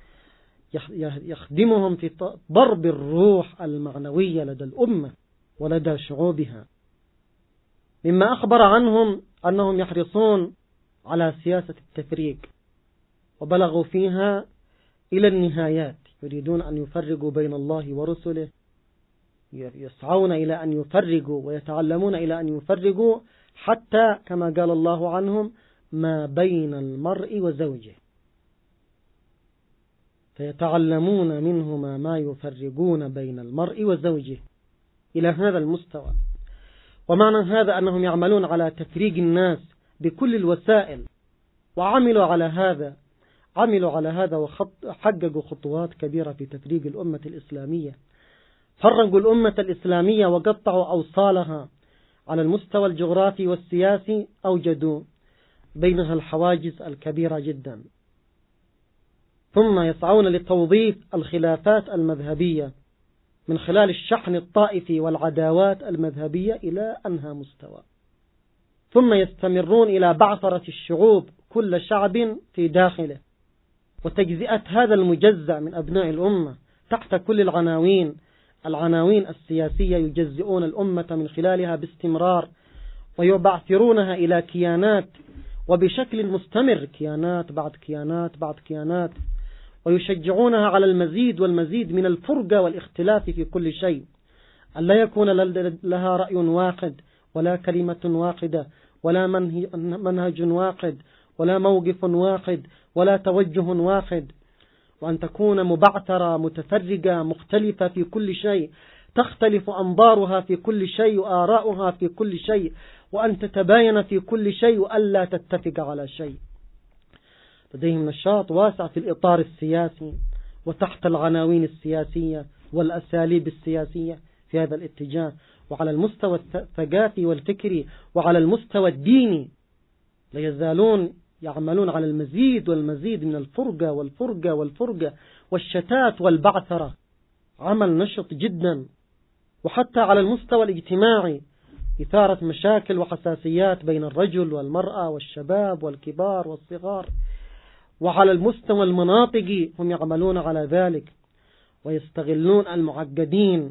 يخدمهم في ضرب الروح المعنوية لدى الأمة ولدى شعوبها. مما أخبر عنهم أنهم يحرصون على سياسة التفريق، وبلغوا فيها إلى النهايات، يريدون أن يفرقوا بين الله ورسله، يسعون إلى أن يفرقوا ويتعلمون إلى أن يفرقوا حتى كما قال الله عنهم ما بين المرء وزوجه، فيتعلمون منهما ما يفرقون بين المرء وزوجه إلى هذا المستوى. ومعنى هذا أنهم يعملون على تفريق الناس بكل الوسائل، وعملوا على هذا وحققوا خطوات كبيرة في تفريق الأمة الإسلامية. فرقوا الأمة الإسلامية وقطعوا أوصالها على المستوى الجغرافي والسياسي، أوجدوا بينها الحواجز الكبيرة جدا. ثم يسعون لتوظيف الخلافات المذهبية من خلال الشحن الطائفي والعداوات المذهبية إلى أنهى مستوى. ثم يستمرون إلى بعثرة الشعوب كل شعب في داخله، وتجزئة هذا المجزأ من أبناء الأمة تحت كل العناوين السياسية، يجزئون الأمة من خلالها باستمرار، ويبعثرونها إلى كيانات وبشكل مستمر، كيانات بعد كيانات بعد كيانات، ويشجعونها على المزيد والمزيد من الفرقة والاختلاف في كل شيء، أن لا يكون لها رأي واحد ولا كلمة واحدة ولا منهج واحد ولا موقف واحد ولا توجه واحد، وأن تكون مبعثرة متفرقة مختلفة في كل شيء، تختلف أنظارها في كل شيء وآراؤها في كل شيء، وأن تتباين في كل شيء وألا تتفق على شيء. لديهم نشاط واسع في الإطار السياسي وتحت العناوين السياسية والأساليب السياسية في هذا الاتجاه، وعلى المستوى الثقافي والفكري وعلى المستوى الديني لا يزالون يعملون على المزيد والمزيد من الفرقة والفرقة والفرقة والشتات والبعثرة، عمل نشط جدا. وحتى على المستوى الاجتماعي إثارة مشاكل وحساسيات بين الرجل والمرأة والشباب والكبار والصغار. وعلى المستوى المناطقي هم يعملون على ذلك، ويستغلون المعقدين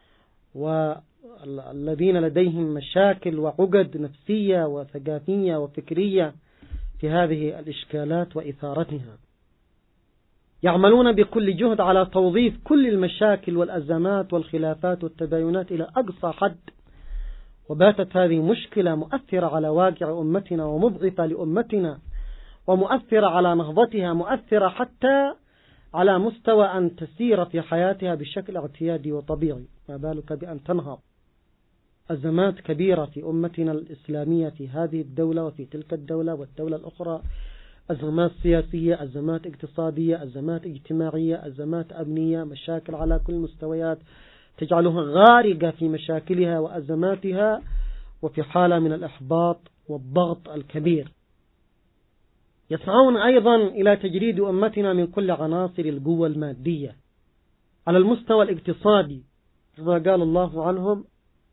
والذين لديهم مشاكل وعقد نفسية وثقافية وفكرية في هذه الإشكالات وإثارتها. يعملون بكل جهد على توظيف كل المشاكل والأزمات والخلافات والتباينات إلى أقصى حد، وباتت هذه مشكلة مؤثرة على واقع أمتنا ومضغطة لأمتنا ومؤثرة على نهضتها، مؤثرة حتى على مستوى أن تسير في حياتها بشكل اعتيادي وطبيعي، ما بالك بأن تنهض. أزمات كبيرة في أمتنا الإسلامية في هذه الدولة وفي تلك الدولة والدولة الأخرى، أزمات سياسية، أزمات اقتصادية، أزمات اجتماعية، أزمات أمنية، مشاكل على كل المستويات تجعلها غارقة في مشاكلها وأزماتها وفي حالة من الإحباط والضغط الكبير. يسعون أيضا إلى تجريد أمتنا من كل عناصر القوة المادية على المستوى الاقتصادي، كما قال الله عنهم: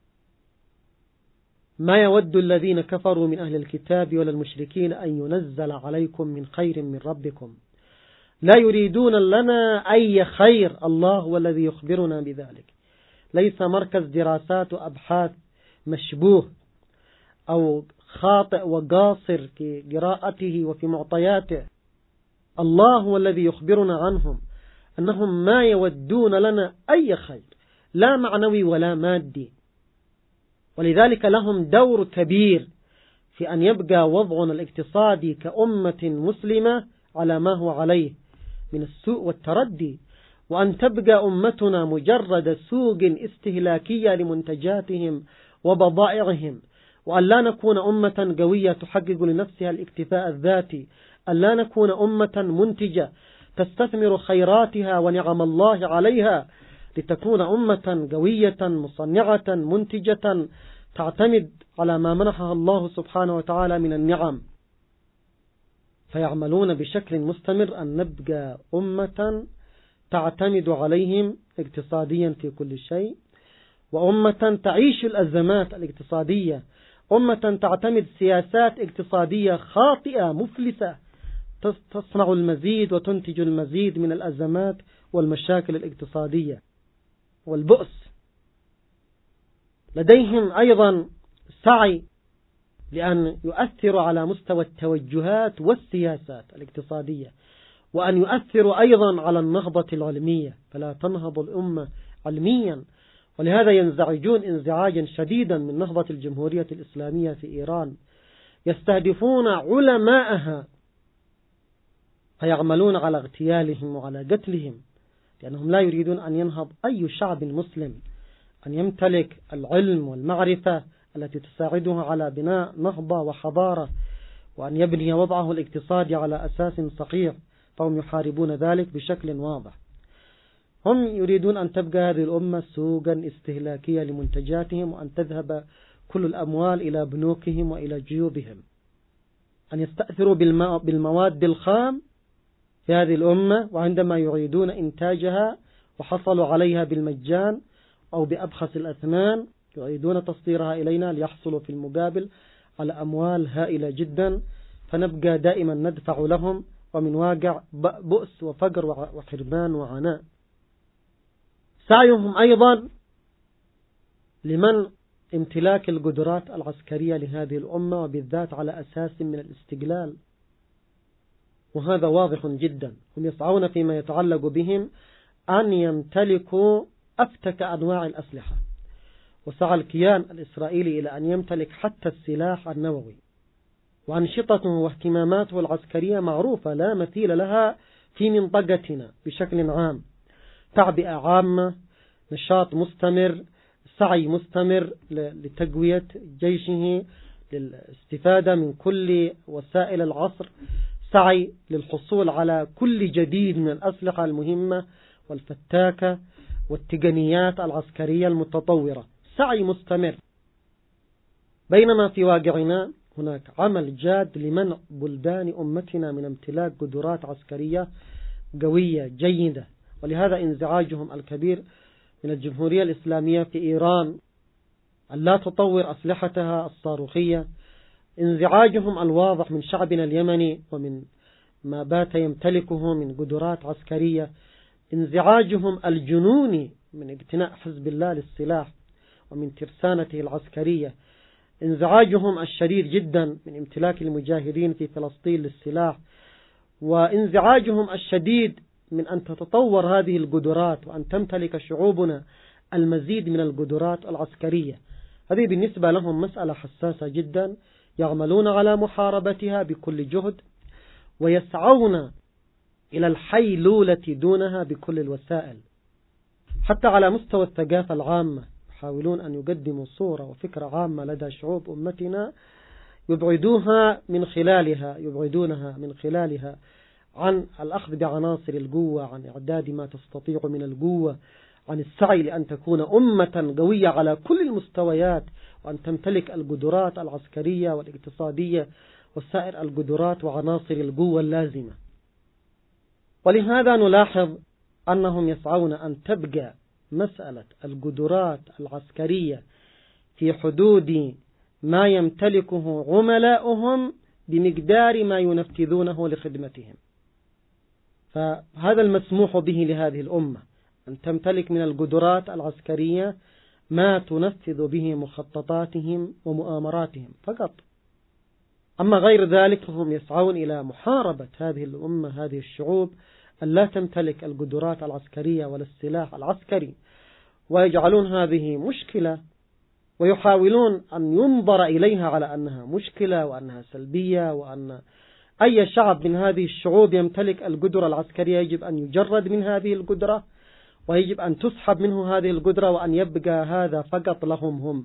ما يود الذين كفروا من أهل الكتاب ولا المشركين أن ينزل عليكم من خير من ربكم لا يريدون لنا أي خير، الله هو الذي يخبرنا بذلك. ليس مركز دراسات وأبحاث مشبوه أو خاطئ وقاصر في قراءته وفي معطياته، الله هو الذي يخبرنا عنهم أنهم ما يودون لنا أي خير، لا معنوي ولا مادي، ولذلك لهم دور كبير في أن يبقى وضعنا الاقتصادي كأمة مسلمة على ما هو عليه من السوء والتردي، وأن تبقى أمتنا مجرد سوق استهلاكية لمنتجاتهم وبضائعهم، وأن لا نكون أمة قوية تحقق لنفسها الاكتفاء الذاتي، أن لا نكون أمة منتجة تستثمر خيراتها ونعم الله عليها، لتكون أمة قوية مصنعة منتجة تعتمد على ما منحها الله سبحانه وتعالى من النعم. فيعملون بشكل مستمر أن نبقى أمة تعتمد عليهم اقتصاديا في كل شيء، وأمة تعيش الأزمات الاقتصادية، أمة تعتمد سياسات اقتصادية خاطئة مفلسة تصنع المزيد وتنتج المزيد من الأزمات والمشاكل الاقتصادية والبؤس. لديهم أيضا سعي لأن يؤثروا على مستوى التوجهات والسياسات الاقتصادية، وأن يؤثروا أيضا على النهضة العلمية، فلا تنهض الأمة علميا، ولهذا ينزعجون انزعاجا شديدا من نهضة الجمهورية الإسلامية في إيران، يستهدفون علماءها فيعملون على اغتيالهم وعلى قتلهم، لأنهم لا يريدون أن ينهض أي شعب مسلم، أن يمتلك العلم والمعرفة التي تساعده على بناء نهضة وحضارة، وأن يبني وضعه الاقتصادي على أساس صحيح، فهم يحاربون ذلك بشكل واضح. هم يريدون أن تبقى هذه الأمة سوقا استهلاكية لمنتجاتهم، وأن تذهب كل الأموال إلى بنوكهم وإلى جيوبهم، أن يستأثروا بالمواد الخام في هذه الأمة، وعندما يريدون إنتاجها وحصلوا عليها بالمجان أو بأبخس الأثمان يريدون تصديرها إلينا ليحصلوا في المقابل على أموال هائلة جدا، فنبقى دائما ندفع لهم، ومن واقع بؤس وفقر وحرمان وعناء. سعيهم أيضا لمن امتلاك القدرات العسكرية لهذه الأمة، وبالذات على أساس من الاستقلال، وهذا واضح جدا. هم يسعون فيما يتعلق بهم أن يمتلكوا أفتك أنواع الأسلحة، وسعى الكيان الإسرائيلي إلى أن يمتلك حتى السلاح النووي، وأنشطته واهتماماته العسكرية معروفة لا مثيل لها في منطقتنا بشكل عام، تعبئة عامة، نشاط مستمر، سعي مستمر لتقوية جيشه، للاستفادة من كل وسائل العصر، سعي للحصول على كل جديد من الأسلحة المهمة والفتاكة والتقنيات العسكرية المتطورة، سعي مستمر. بينما في واقعنا هناك عمل جاد لمنع بلدان أمتنا من امتلاك قدرات عسكرية قوية جيدة، ولهذا انزعاجهم الكبير من الجمهورية الإسلامية في إيران أن لا تطور أسلحتها الصاروخية، انزعاجهم الواضح من شعبنا اليمني ومن ما بات يمتلكه من قدرات عسكرية، انزعاجهم الجنوني من اقتناء حزب الله للسلاح ومن ترسانته العسكرية، انزعاجهم الشديد جدا من امتلاك المجاهدين في فلسطين للسلاح، وانزعاجهم الشديد من أن تتطور هذه القدرات وأن تمتلك شعوبنا المزيد من القدرات العسكرية. هذه بالنسبة لهم مسألة حساسة جدا، يعملون على محاربتها بكل جهد، ويسعون إلى الحيلولة دونها بكل الوسائل. حتى على مستوى الثقافة العامة يحاولون أن يقدموا صورة وفكرة عامة لدى شعوب أمتنا يبعدونها من خلالها عن الأخذ بعناصر القوة، عن إعداد ما تستطيع من القوة، عن السعي لأن تكون أمة قوية على كل المستويات، وأن تمتلك القدرات العسكرية والاقتصادية وسائر القدرات وعناصر القوة اللازمة. ولهذا نلاحظ أنهم يسعون أن تبقى مسألة القدرات العسكرية في حدود ما يمتلكه عملاؤهم بمقدار ما ينفذونه لخدمتهم. فهذا المسموح به لهذه الأمة، أن تمتلك من القدرات العسكرية ما تنفذ به مخططاتهم ومؤامراتهم فقط. أما غير ذلك فهم يسعون إلى محاربة هذه الأمة، هذه الشعوب ألا تمتلك القدرات العسكرية ولا السلاح العسكري، ويجعلون هذه مشكلة، ويحاولون أن ينظر إليها على أنها مشكلة وأنها سلبية، وأن أي شعب من هذه الشعوب يمتلك القدرة العسكرية يجب أن يجرد من هذه القدرة، ويجب أن تسحب منه هذه القدرة، وأن يبقى هذا فقط لهم هم،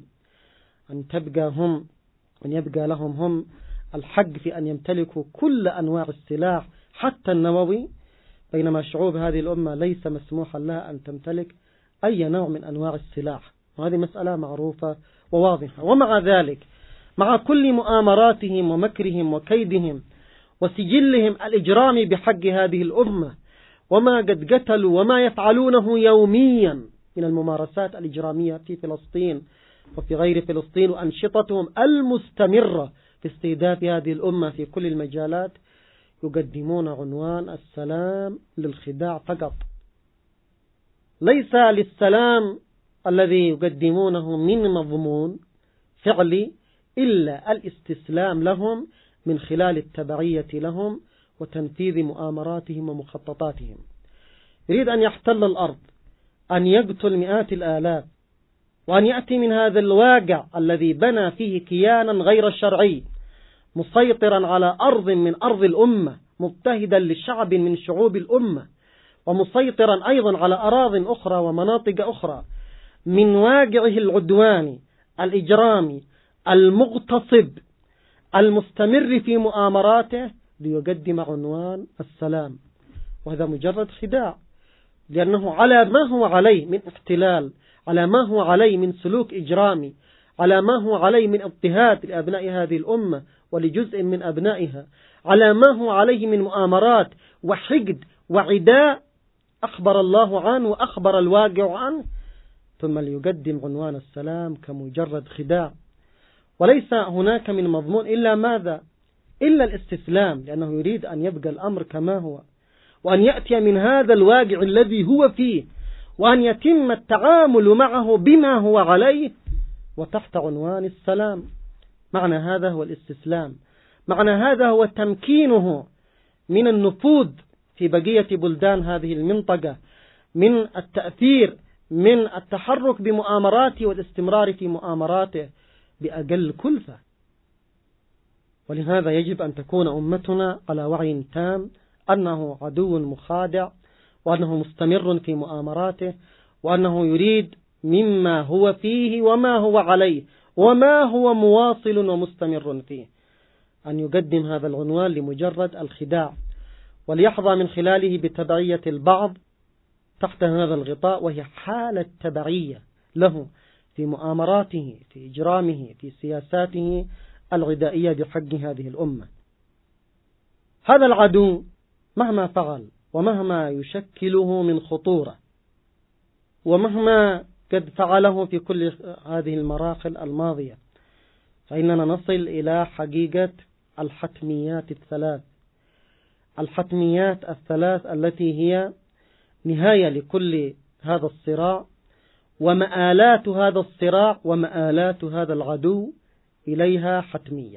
أن يبقى لهم هم الحق في أن يمتلكوا كل أنواع السلاح حتى النووي، بينما شعوب هذه الأمة ليس مسموحا لها أن تمتلك أي نوع من أنواع السلاح. وهذه مسألة معروفة وواضحة. ومع ذلك، مع كل مؤامراتهم ومكرهم وكيدهم وسجلهم الإجرامي بحق هذه الأمة، وما قد قتلوا وما يفعلونه يوميا من الممارسات الإجرامية في فلسطين وفي غير فلسطين، وأنشطتهم المستمرة في استهداف هذه الأمة في كل المجالات، يقدمون عنوان السلام للخداع فقط. ليس للسلام الذي يقدمونه من مضمون فعلي إلا الاستسلام لهم من خلال التبعية لهم وتنفيذ مؤامراتهم ومخططاتهم. يريد أن يحتل الأرض، أن يقتل مئات الآلاف، وأن يأتي من هذا الواقع الذي بنى فيه كيانا غير شرعي مسيطرا على أرض من أرض الأمة، مضطهدا لشعب من شعوب الأمة، ومسيطرا أيضا على أراضٍ أخرى ومناطق أخرى، من واقعه العدواني الإجرامي المغتصب المستمر في مؤامراته، ليقدم عنوان السلام. وهذا مجرد خداع، لأنه على ما هو عليه من احتلال، على ما هو عليه من سلوك إجرامي، على ما هو عليه من اضطهاد لأبناء هذه الأمة ولجزء من أبنائها، على ما هو عليه من مؤامرات وحقد وعداء أخبر الله عنه وأخبر الواقع عنه، ثم ليقدم عنوان السلام كمجرد خداع. وليس هناك من مضمون إلا ماذا؟ إلا الاستسلام، لأنه يريد أن يبقى الأمر كما هو، وأن يأتي من هذا الواقع الذي هو فيه، وأن يتم التعامل معه بما هو عليه وتحت عنوان السلام. معنى هذا هو الاستسلام، معنى هذا هو تمكينه من النفوذ في بقية بلدان هذه المنطقة، من التأثير، من التحرك بمؤامراته والاستمرار في مؤامراته بأقل كلفة. ولهذا يجب أن تكون أمتنا على وعي تام أنه عدو مخادع، وأنه مستمر في مؤامراته، وأنه يريد مما هو فيه وما هو عليه وما هو مواصل ومستمر فيه أن يقدم هذا العنوان لمجرد الخداع، وليحظى من خلاله بتبعية البعض تحت هذا الغطاء، وهي حالة تبعية له في مؤامراته، في إجرامه، في سياساته العدائية بحق هذه الأمة. هذا العدو مهما فعل ومهما يشكله من خطورة، ومهما قد فعله في كل هذه المراحل الماضية، فإننا نصل إلى حقيقة الحتميات الثلاث، الحتميات الثلاث التي هي نهاية لكل هذا الصراع، ومآلات هذا الصراع ومآلات هذا العدو إليها حتمية.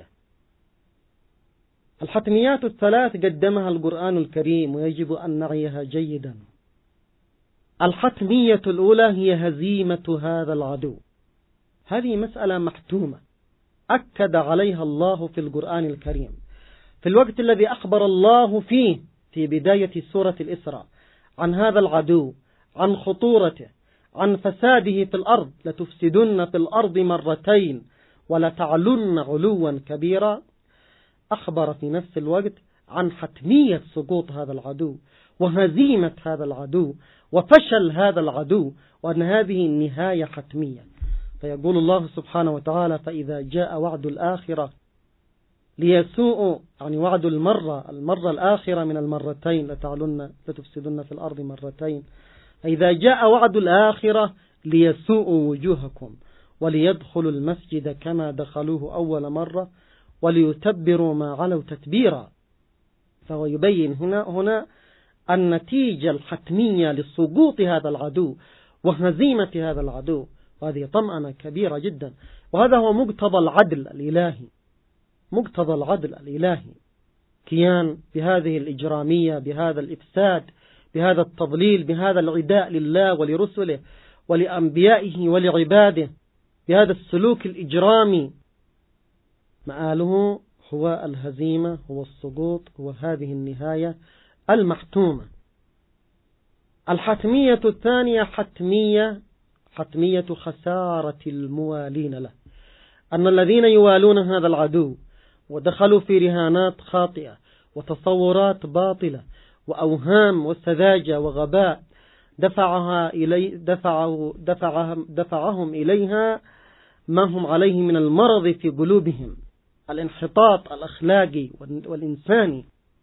الحتميات الثلاث قدمها القرآن الكريم ويجب أن نعيها جيدا. الحتمية الأولى هي هزيمة هذا العدو، هذه مسألة محتومة أكد عليها الله في القرآن الكريم في الوقت الذي أخبر الله فيه في بداية سورة الإسراء عن هذا العدو، عن خطورته، عن فساده في الأرض، لتفسدن في الأرض مرتين ولتعلن علوا كبيرا. أخبر في نفس الوقت عن حتمية سقوط هذا العدو وهزيمة هذا العدو وفشل هذا العدو، وأن هذه النهاية حتمية. فيقول الله سبحانه وتعالى: فإذا جاء وعد الآخرة ليسوء، يعني وعد المرة الآخرة من المرتين، لتفسدن في الأرض مرتين، فإذا جاء وعد الآخرة ليسوءوا وجوهكم وليدخلوا المسجد كما دخلوه أول مرة وليتبروا ما علوا تتبيرا. فهو يبين هنا النتيجة الحتمية لسقوط هذا العدو وهزيمة هذا العدو، وهذه طمأنة كبيرة جدا، وهذا هو مقتضى العدل الإلهي. مقتضى العدل الإلهي، كيان بهذه الإجرامية، بهذا الإفساد، بهذا التضليل، بهذا العداء لله ولرسله ولأنبيائه ولعباده، بهذا السلوك الإجرامي، مآله هو الهزيمة، هو السقوط، هو هذه النهاية المحتومة. الحتمية الثانية حتمية خسارة الموالين له، أن الذين يوالون هذا العدو ودخلوا في رهانات خاطئة وتصورات باطلة وأوهام وسذاجة وغباء دفعهم إليها ما هم عليه من المرض في قلوبهم، الانحطاط الأخلاقي والإنساني.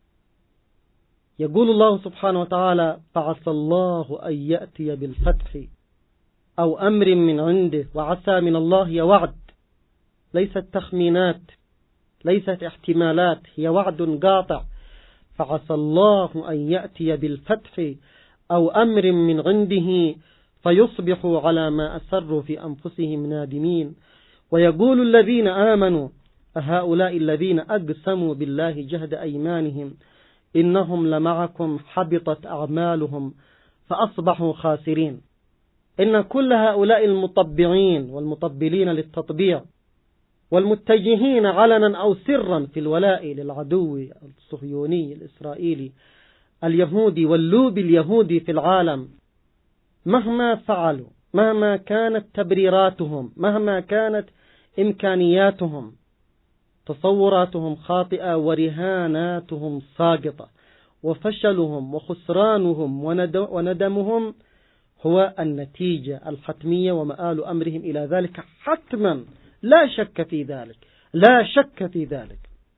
يقول الله سبحانه وتعالى: فعسى الله أن يأتي بالفتح أو أمر من عنده، وعسى من الله هي وعد، ليست تخمينات، ليست احتمالات، هي وعد قاطع. فعسى الله أن يأتي بالفتح أو أمر من عنده فيصبحوا على ما أسروا في أنفسهم نادمين. ويقول الذين آمنوا أهؤلاء الذين أقسموا بالله جهد أيمانهم إنهم لمعكم حبطت أعمالهم فأصبحوا خاسرين. إن كل هؤلاء المطبعين والمطبلين للتطبيع والمتجهين علنا أو سرا في الولاء للعدو الصهيوني الإسرائيلي اليهودي واللوب اليهودي في العالم، مهما فعلوا، مهما كانت تبريراتهم، مهما كانت إمكانياتهم، تصوراتهم خاطئة ورهاناتهم ساقطة، وفشلهم وخسرانهم وندمهم هو النتيجة الحتمية ومآل أمرهم إلى ذلك حتما، لا شك في ذلك، لا شك في ذلك.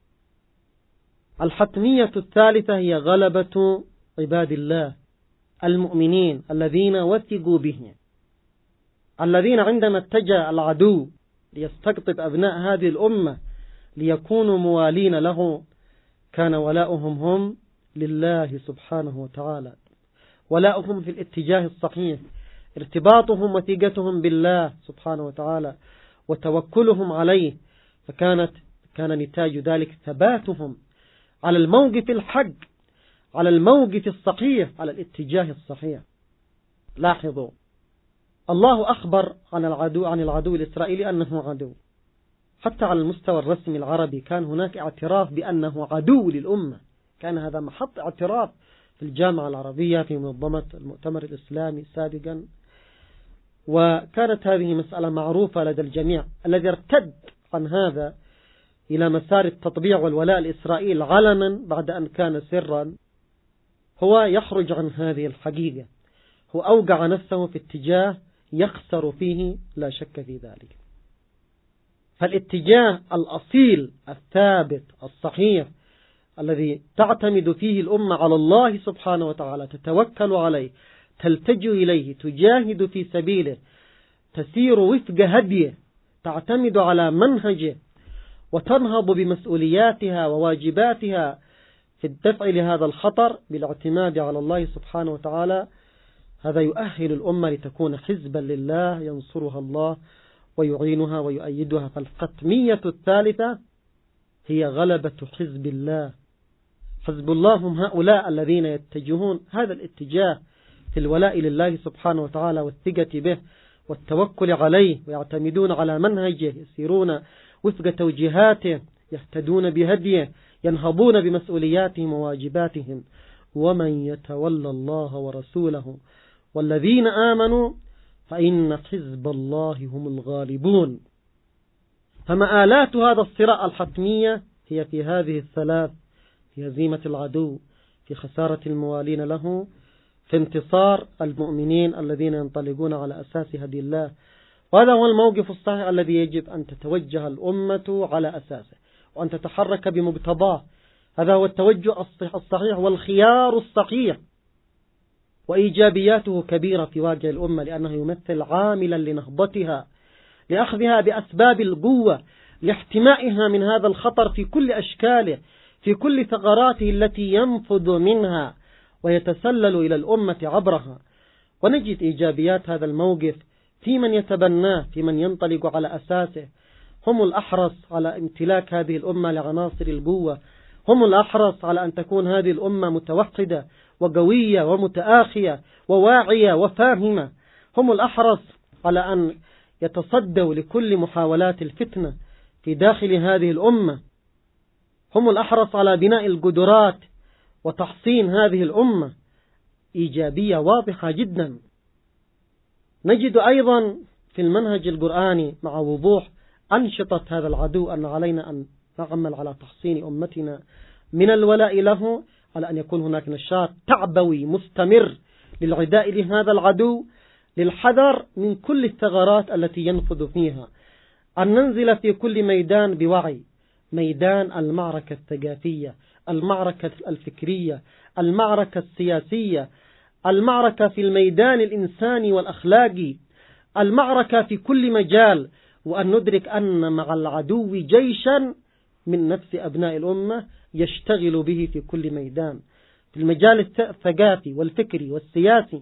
الحتمية الثالثة هي غلبة عباد الله المؤمنين الذين وثقوا به، الذين عندما اتجه العدو ليستقطب أبناء هذه الأمة ليكونوا موالين له، كان ولاؤهم هم لله سبحانه وتعالى، ولاؤهم في الاتجاه الصحيح، ارتباطهم وثيقتهم بالله سبحانه وتعالى وتوكلهم عليه، كان نتاج ذلك ثباتهم على الموقف الحق، على الموقف الصحيح، على الاتجاه الصحيح. لاحظوا، الله أخبر عن العدو الإسرائيلي أنه عدو، حتى على المستوى الرسمي العربي كان هناك اعتراف بأنه عدو للأمة، كان هذا محط اعتراف في الجامعة العربية في منظمة المؤتمر الإسلامي سابقا، وكانت هذه مسألة معروفة لدى الجميع. الذي ارتد عن هذا إلى مسار التطبيع والولاء لإسرائيل علنا بعد أن كان سرا هو يخرج عن هذه الحقيقة، هو أوقع نفسه في اتجاه يخسر فيه، لا شك في ذلك. فالاتجاه الأصيل الثابت الصحيح الذي تعتمد فيه الأمة على الله سبحانه وتعالى، تتوكل عليه، تلتجئ إليه، تجاهد في سبيله، تسير وفق هديه، تعتمد على منهجه، وتنهض بمسؤولياتها وواجباتها في الدفع لهذا الخطر بالاعتماد على الله سبحانه وتعالى. هذا يؤهل الأمة لتكون حزبا لله ينصرها الله ويعينها ويؤيدها. فالحتمية الثالثة هي غلبة حزب الله. حزب الله هم هؤلاء الذين يتجهون هذا الاتجاه في الولاء لله سبحانه وتعالى والثقة به والتوكل عليه، ويعتمدون على منهجه، يسيرون وفق توجيهاته، يهتدون بهديه، ينهضون بمسؤولياتهم وواجباتهم. ومن يتولى الله ورسوله والذين آمنوا فإن حزب الله هم الغالبون. فمآلات هذا الصراع الحتمية هي في هذه الثلاث: في هزيمة العدو، في خسارة الموالين له، في انتصار المؤمنين الذين ينطلقون على أساس هدي الله. وهذا هو الموقف الصحيح الذي يجب أن تتوجه الأمة على أساسه وأن تتحرك بمقتضاه. هذا هو التوجه الصحيح والخيار الصحيح، وإيجابياته كبيرة في واقع الأمة، لأنه يمثل عاملا لنهضتها، لأخذها بأسباب القوة، لاحتمائها من هذا الخطر في كل أشكاله، في كل ثغراته التي ينفذ منها ويتسلل إلى الأمة عبرها. ونجد إيجابيات هذا الموقف في من يتبناه، في من ينطلق على أساسه. هم الأحرص على امتلاك هذه الأمة لعناصر القوة، هم الأحرص على أن تكون هذه الأمة متوحدة وقوية ومتآخية وواعية وفاهمة، هم الأحرص على أن يتصدوا لكل محاولات الفتنة في داخل هذه الأمة، هم الأحرص على بناء القدرات وتحصين هذه الأمة. إيجابية واضحة جدا. نجد أيضا في المنهج القرآني مع وضوح أنشطة هذا العدو أن علينا أن نعمل على تحصين أمتنا من الولاء له، على أن يكون هناك نشاط تعبوي مستمر للعداء لهذا العدو، للحذر من كل الثغرات التي ينفذ فيها، أن ننزل في كل ميدان بوعي، ميدان المعركة الثقافية، المعركة الفكرية، المعركة السياسية، المعركة في الميدان الإنساني والأخلاقي، المعركة في كل مجال، وأن ندرك أن مع العدو جيشا من نفس أبناء الأمة يشتغل به في كل ميدان، في المجال الثقافي والفكري والسياسي،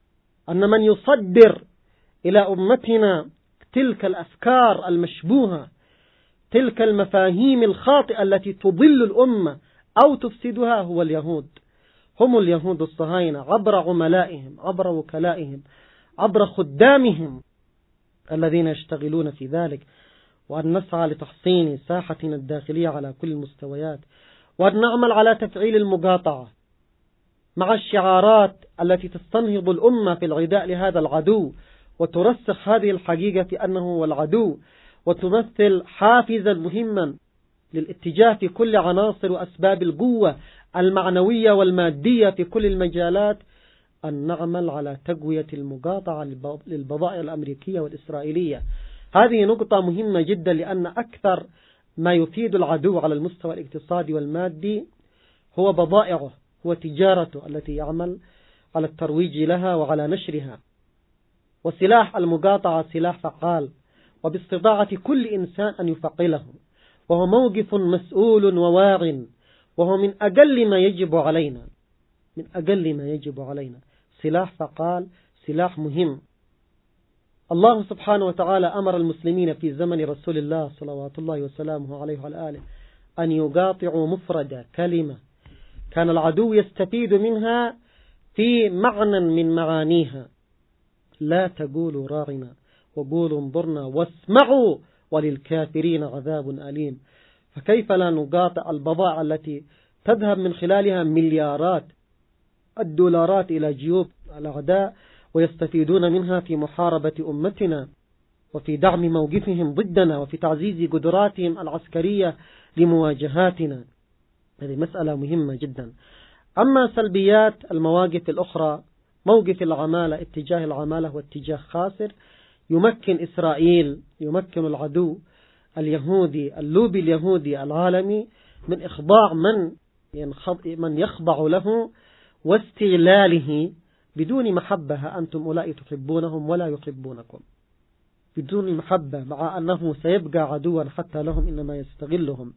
أن من يصدر إلى أمتنا تلك الأفكار المشبوهة، تلك المفاهيم الخاطئة التي تضل الأمة أو تفسدها هو اليهود، هم اليهود الصهاينة عبر عملائهم، عبر وكلائهم، عبر خدامهم الذين يشتغلون في ذلك. وأن نسعى لتحصين ساحتنا الداخلية على كل المستويات، وأن نعمل على تفعيل المقاطعة مع الشعارات التي تستنهض الأمة في العداء لهذا العدو، وترسخ هذه الحقيقة في أنه هو العدو، وتمثل حافزا مهما للاتجاه في كل عناصر وأسباب القوة المعنوية والمادية في كل المجالات، أن نعمل على تقوية المقاطعة للبضائع الأمريكية والإسرائيلية. هذه نقطة مهمة جدا، لأن أكثر ما يفيد العدو على المستوى الاقتصادي والمادي هو بضائعه، هو تجارته التي يعمل على الترويج لها وعلى نشرها. وسلاح المقاطعة سلاح فعال، وباستطاعة كل إنسان أن يفعله، وهو موقف مسؤول وواع، وهو من أقل ما يجب علينا، من أقل ما يجب علينا. سلاح فعال، سلاح مهم. الله سبحانه وتعالى أمر المسلمين في زمن رسول الله صلوات الله وسلامه عليه وعلى آله أن يقاطعوا مفردة كلمة كان العدو يستفيد منها في معنى من معانيها: لا تقولوا راعنا وقولوا انظرنا واسمعوا وللكافرين عذاب أليم. فكيف لا نقاطع البضائع التي تذهب من خلالها مليارات الدولارات إلى جيوب الأعداء، ويستفيدون منها في محاربة أمتنا وفي دعم موقفهم ضدنا وفي تعزيز قدراتهم العسكرية لمواجهاتنا. هذه مسألة مهمة جدا. أما سلبيات المواقف الأخرى، موقف العمالة، اتجاه العمالة هو اتجاه خاسر، يمكن إسرائيل، يمكن العدو اليهودي اللوبي اليهودي العالمي من إخضاع من يخضع له واستغلاله بدون محبة. أنتم أولئك تحبونهم ولا يحبونكم، بدون محبة، مع أنه سيبقى عدوا حتى لهم، إنما يستغلهم.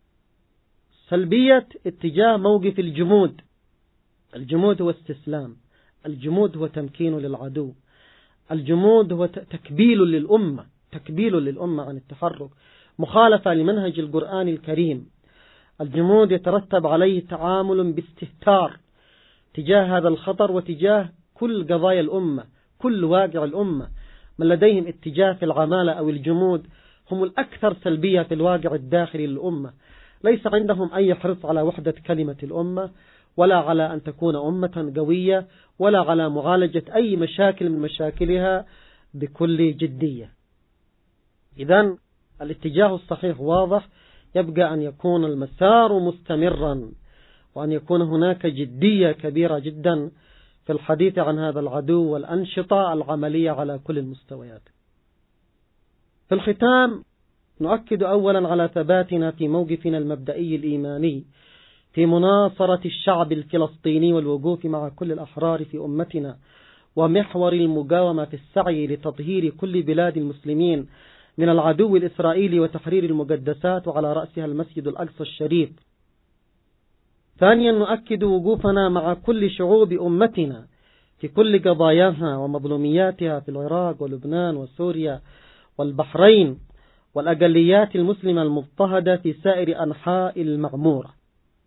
سلبية اتجاه موقف الجمود. الجمود هو استسلام، الجمود هو تمكين للعدو، الجمود هو تكبيل للأمة، تكبيل للأمة عن التحرك، مخالفة لمنهج القرآن الكريم. الجمود يترتب عليه تعامل باستهتار تجاه هذا الخطر وتجاه كل قضايا الأمة، كل واقع الأمة. من لديهم اتجاه في العمالة أو الجمود هم الأكثر سلبية في الواقع الداخلي للأمة، ليس عندهم أي حرص على وحدة كلمة الأمة، ولا على أن تكون أمة قوية، ولا على معالجة أي مشاكل من مشاكلها بكل جدية. إذن الاتجاه الصحيح واضح، يبقى أن يكون المسار مستمرا، وأن يكون هناك جدية كبيرة جدا في الحديث عن هذا العدو والأنشطة العملية على كل المستويات. في الختام نؤكد أولا على ثباتنا في موقفنا المبدئي الإيماني في مناصرة الشعب الفلسطيني والوقوف مع كل الأحرار في أمتنا، ومحور المقاومة في السعي لتطهير كل بلاد المسلمين من العدو الإسرائيلي وتحرير المقدسات، وعلى رأسها المسجد الأقصى الشريف. ثانيا نؤكد وقوفنا مع كل شعوب أمتنا في كل قضاياها ومظلومياتها في العراق ولبنان وسوريا والبحرين، والأقليات المسلمة المضطهدة في سائر أنحاء المعمورة.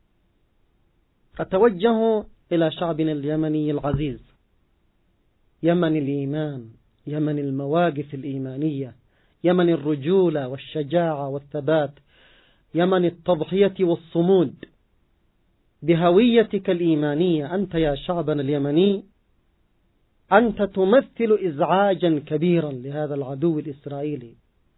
أتوجه إلى شعبنا اليمني العزيز، يمن الإيمان، يمن المواقف الإيمانية، يمن الرجولة والشجاعة والثبات، يمن التضحية والصمود. بهويتك الإيمانية أنت يا شعبنا اليمني، أنت تمثل إزعاجا كبيرا لهذا العدو الإسرائيلي.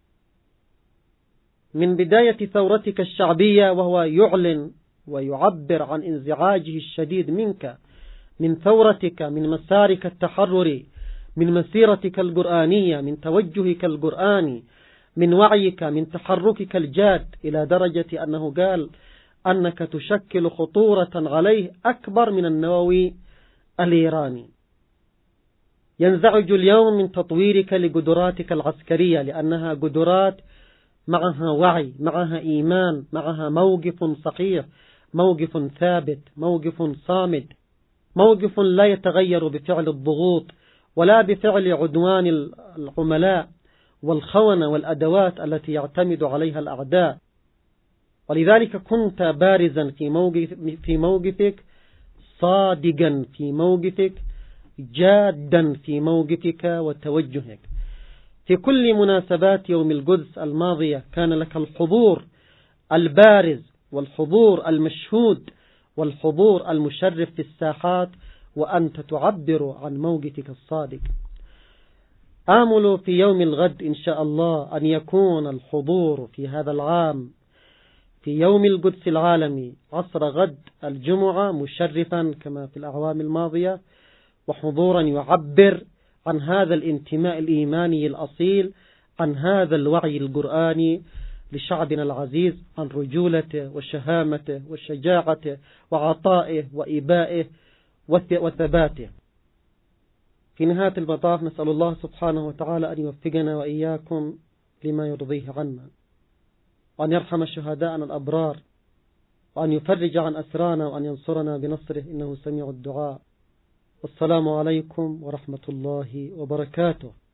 من بداية ثورتك الشعبية وهو يعلن ويعبر عن انزعاجه الشديد منك، من ثورتك، من مسارك التحرري، من مسيرتك القرآنية، من توجهك القرآني، من وعيك، من تحركك الجاد، إلى درجة أنه قال أنك تشكل خطورة عليه أكبر من النووي الإيراني. ينزعج اليوم من تطويرك لقدراتك العسكرية، لأنها قدرات معها وعي، معها إيمان، معها موقف صحيح، موقف ثابت، موقف صامد، موقف لا يتغير بفعل الضغوط ولا بفعل عدوان العملاء والخونة والأدوات التي يعتمد عليها الأعداء. ولذلك كنت بارزا في موقفك، صادقا في موقفك، جادا في موقفك وتوجهك. في كل مناسبات يوم القدس الماضية كان لك الحضور البارز والحضور المشهود والحضور المشرف في الساحات، وأنت تعبر عن موقفك الصادق. آمل في يوم الغد إن شاء الله أن يكون الحضور في هذا العام في يوم القدس العالمي عصر غد الجمعة مشرفا كما في الأعوام الماضية، وحضورا يعبر عن هذا الانتماء الإيماني الأصيل، عن هذا الوعي القرآني لشعبنا العزيز، عن رجولته وشهامته وشجاعته وعطائه وإبائه وثباته. في نهاية المطاف نسأل الله سبحانه وتعالى أن يوفقنا وإياكم لما يرضيه عنا، وأن يرحم شهداءنا الأبرار، وأن يفرج عن أسرانا، وأن ينصرنا بنصره إنه سميع الدعاء. والسلام عليكم ورحمة الله وبركاته.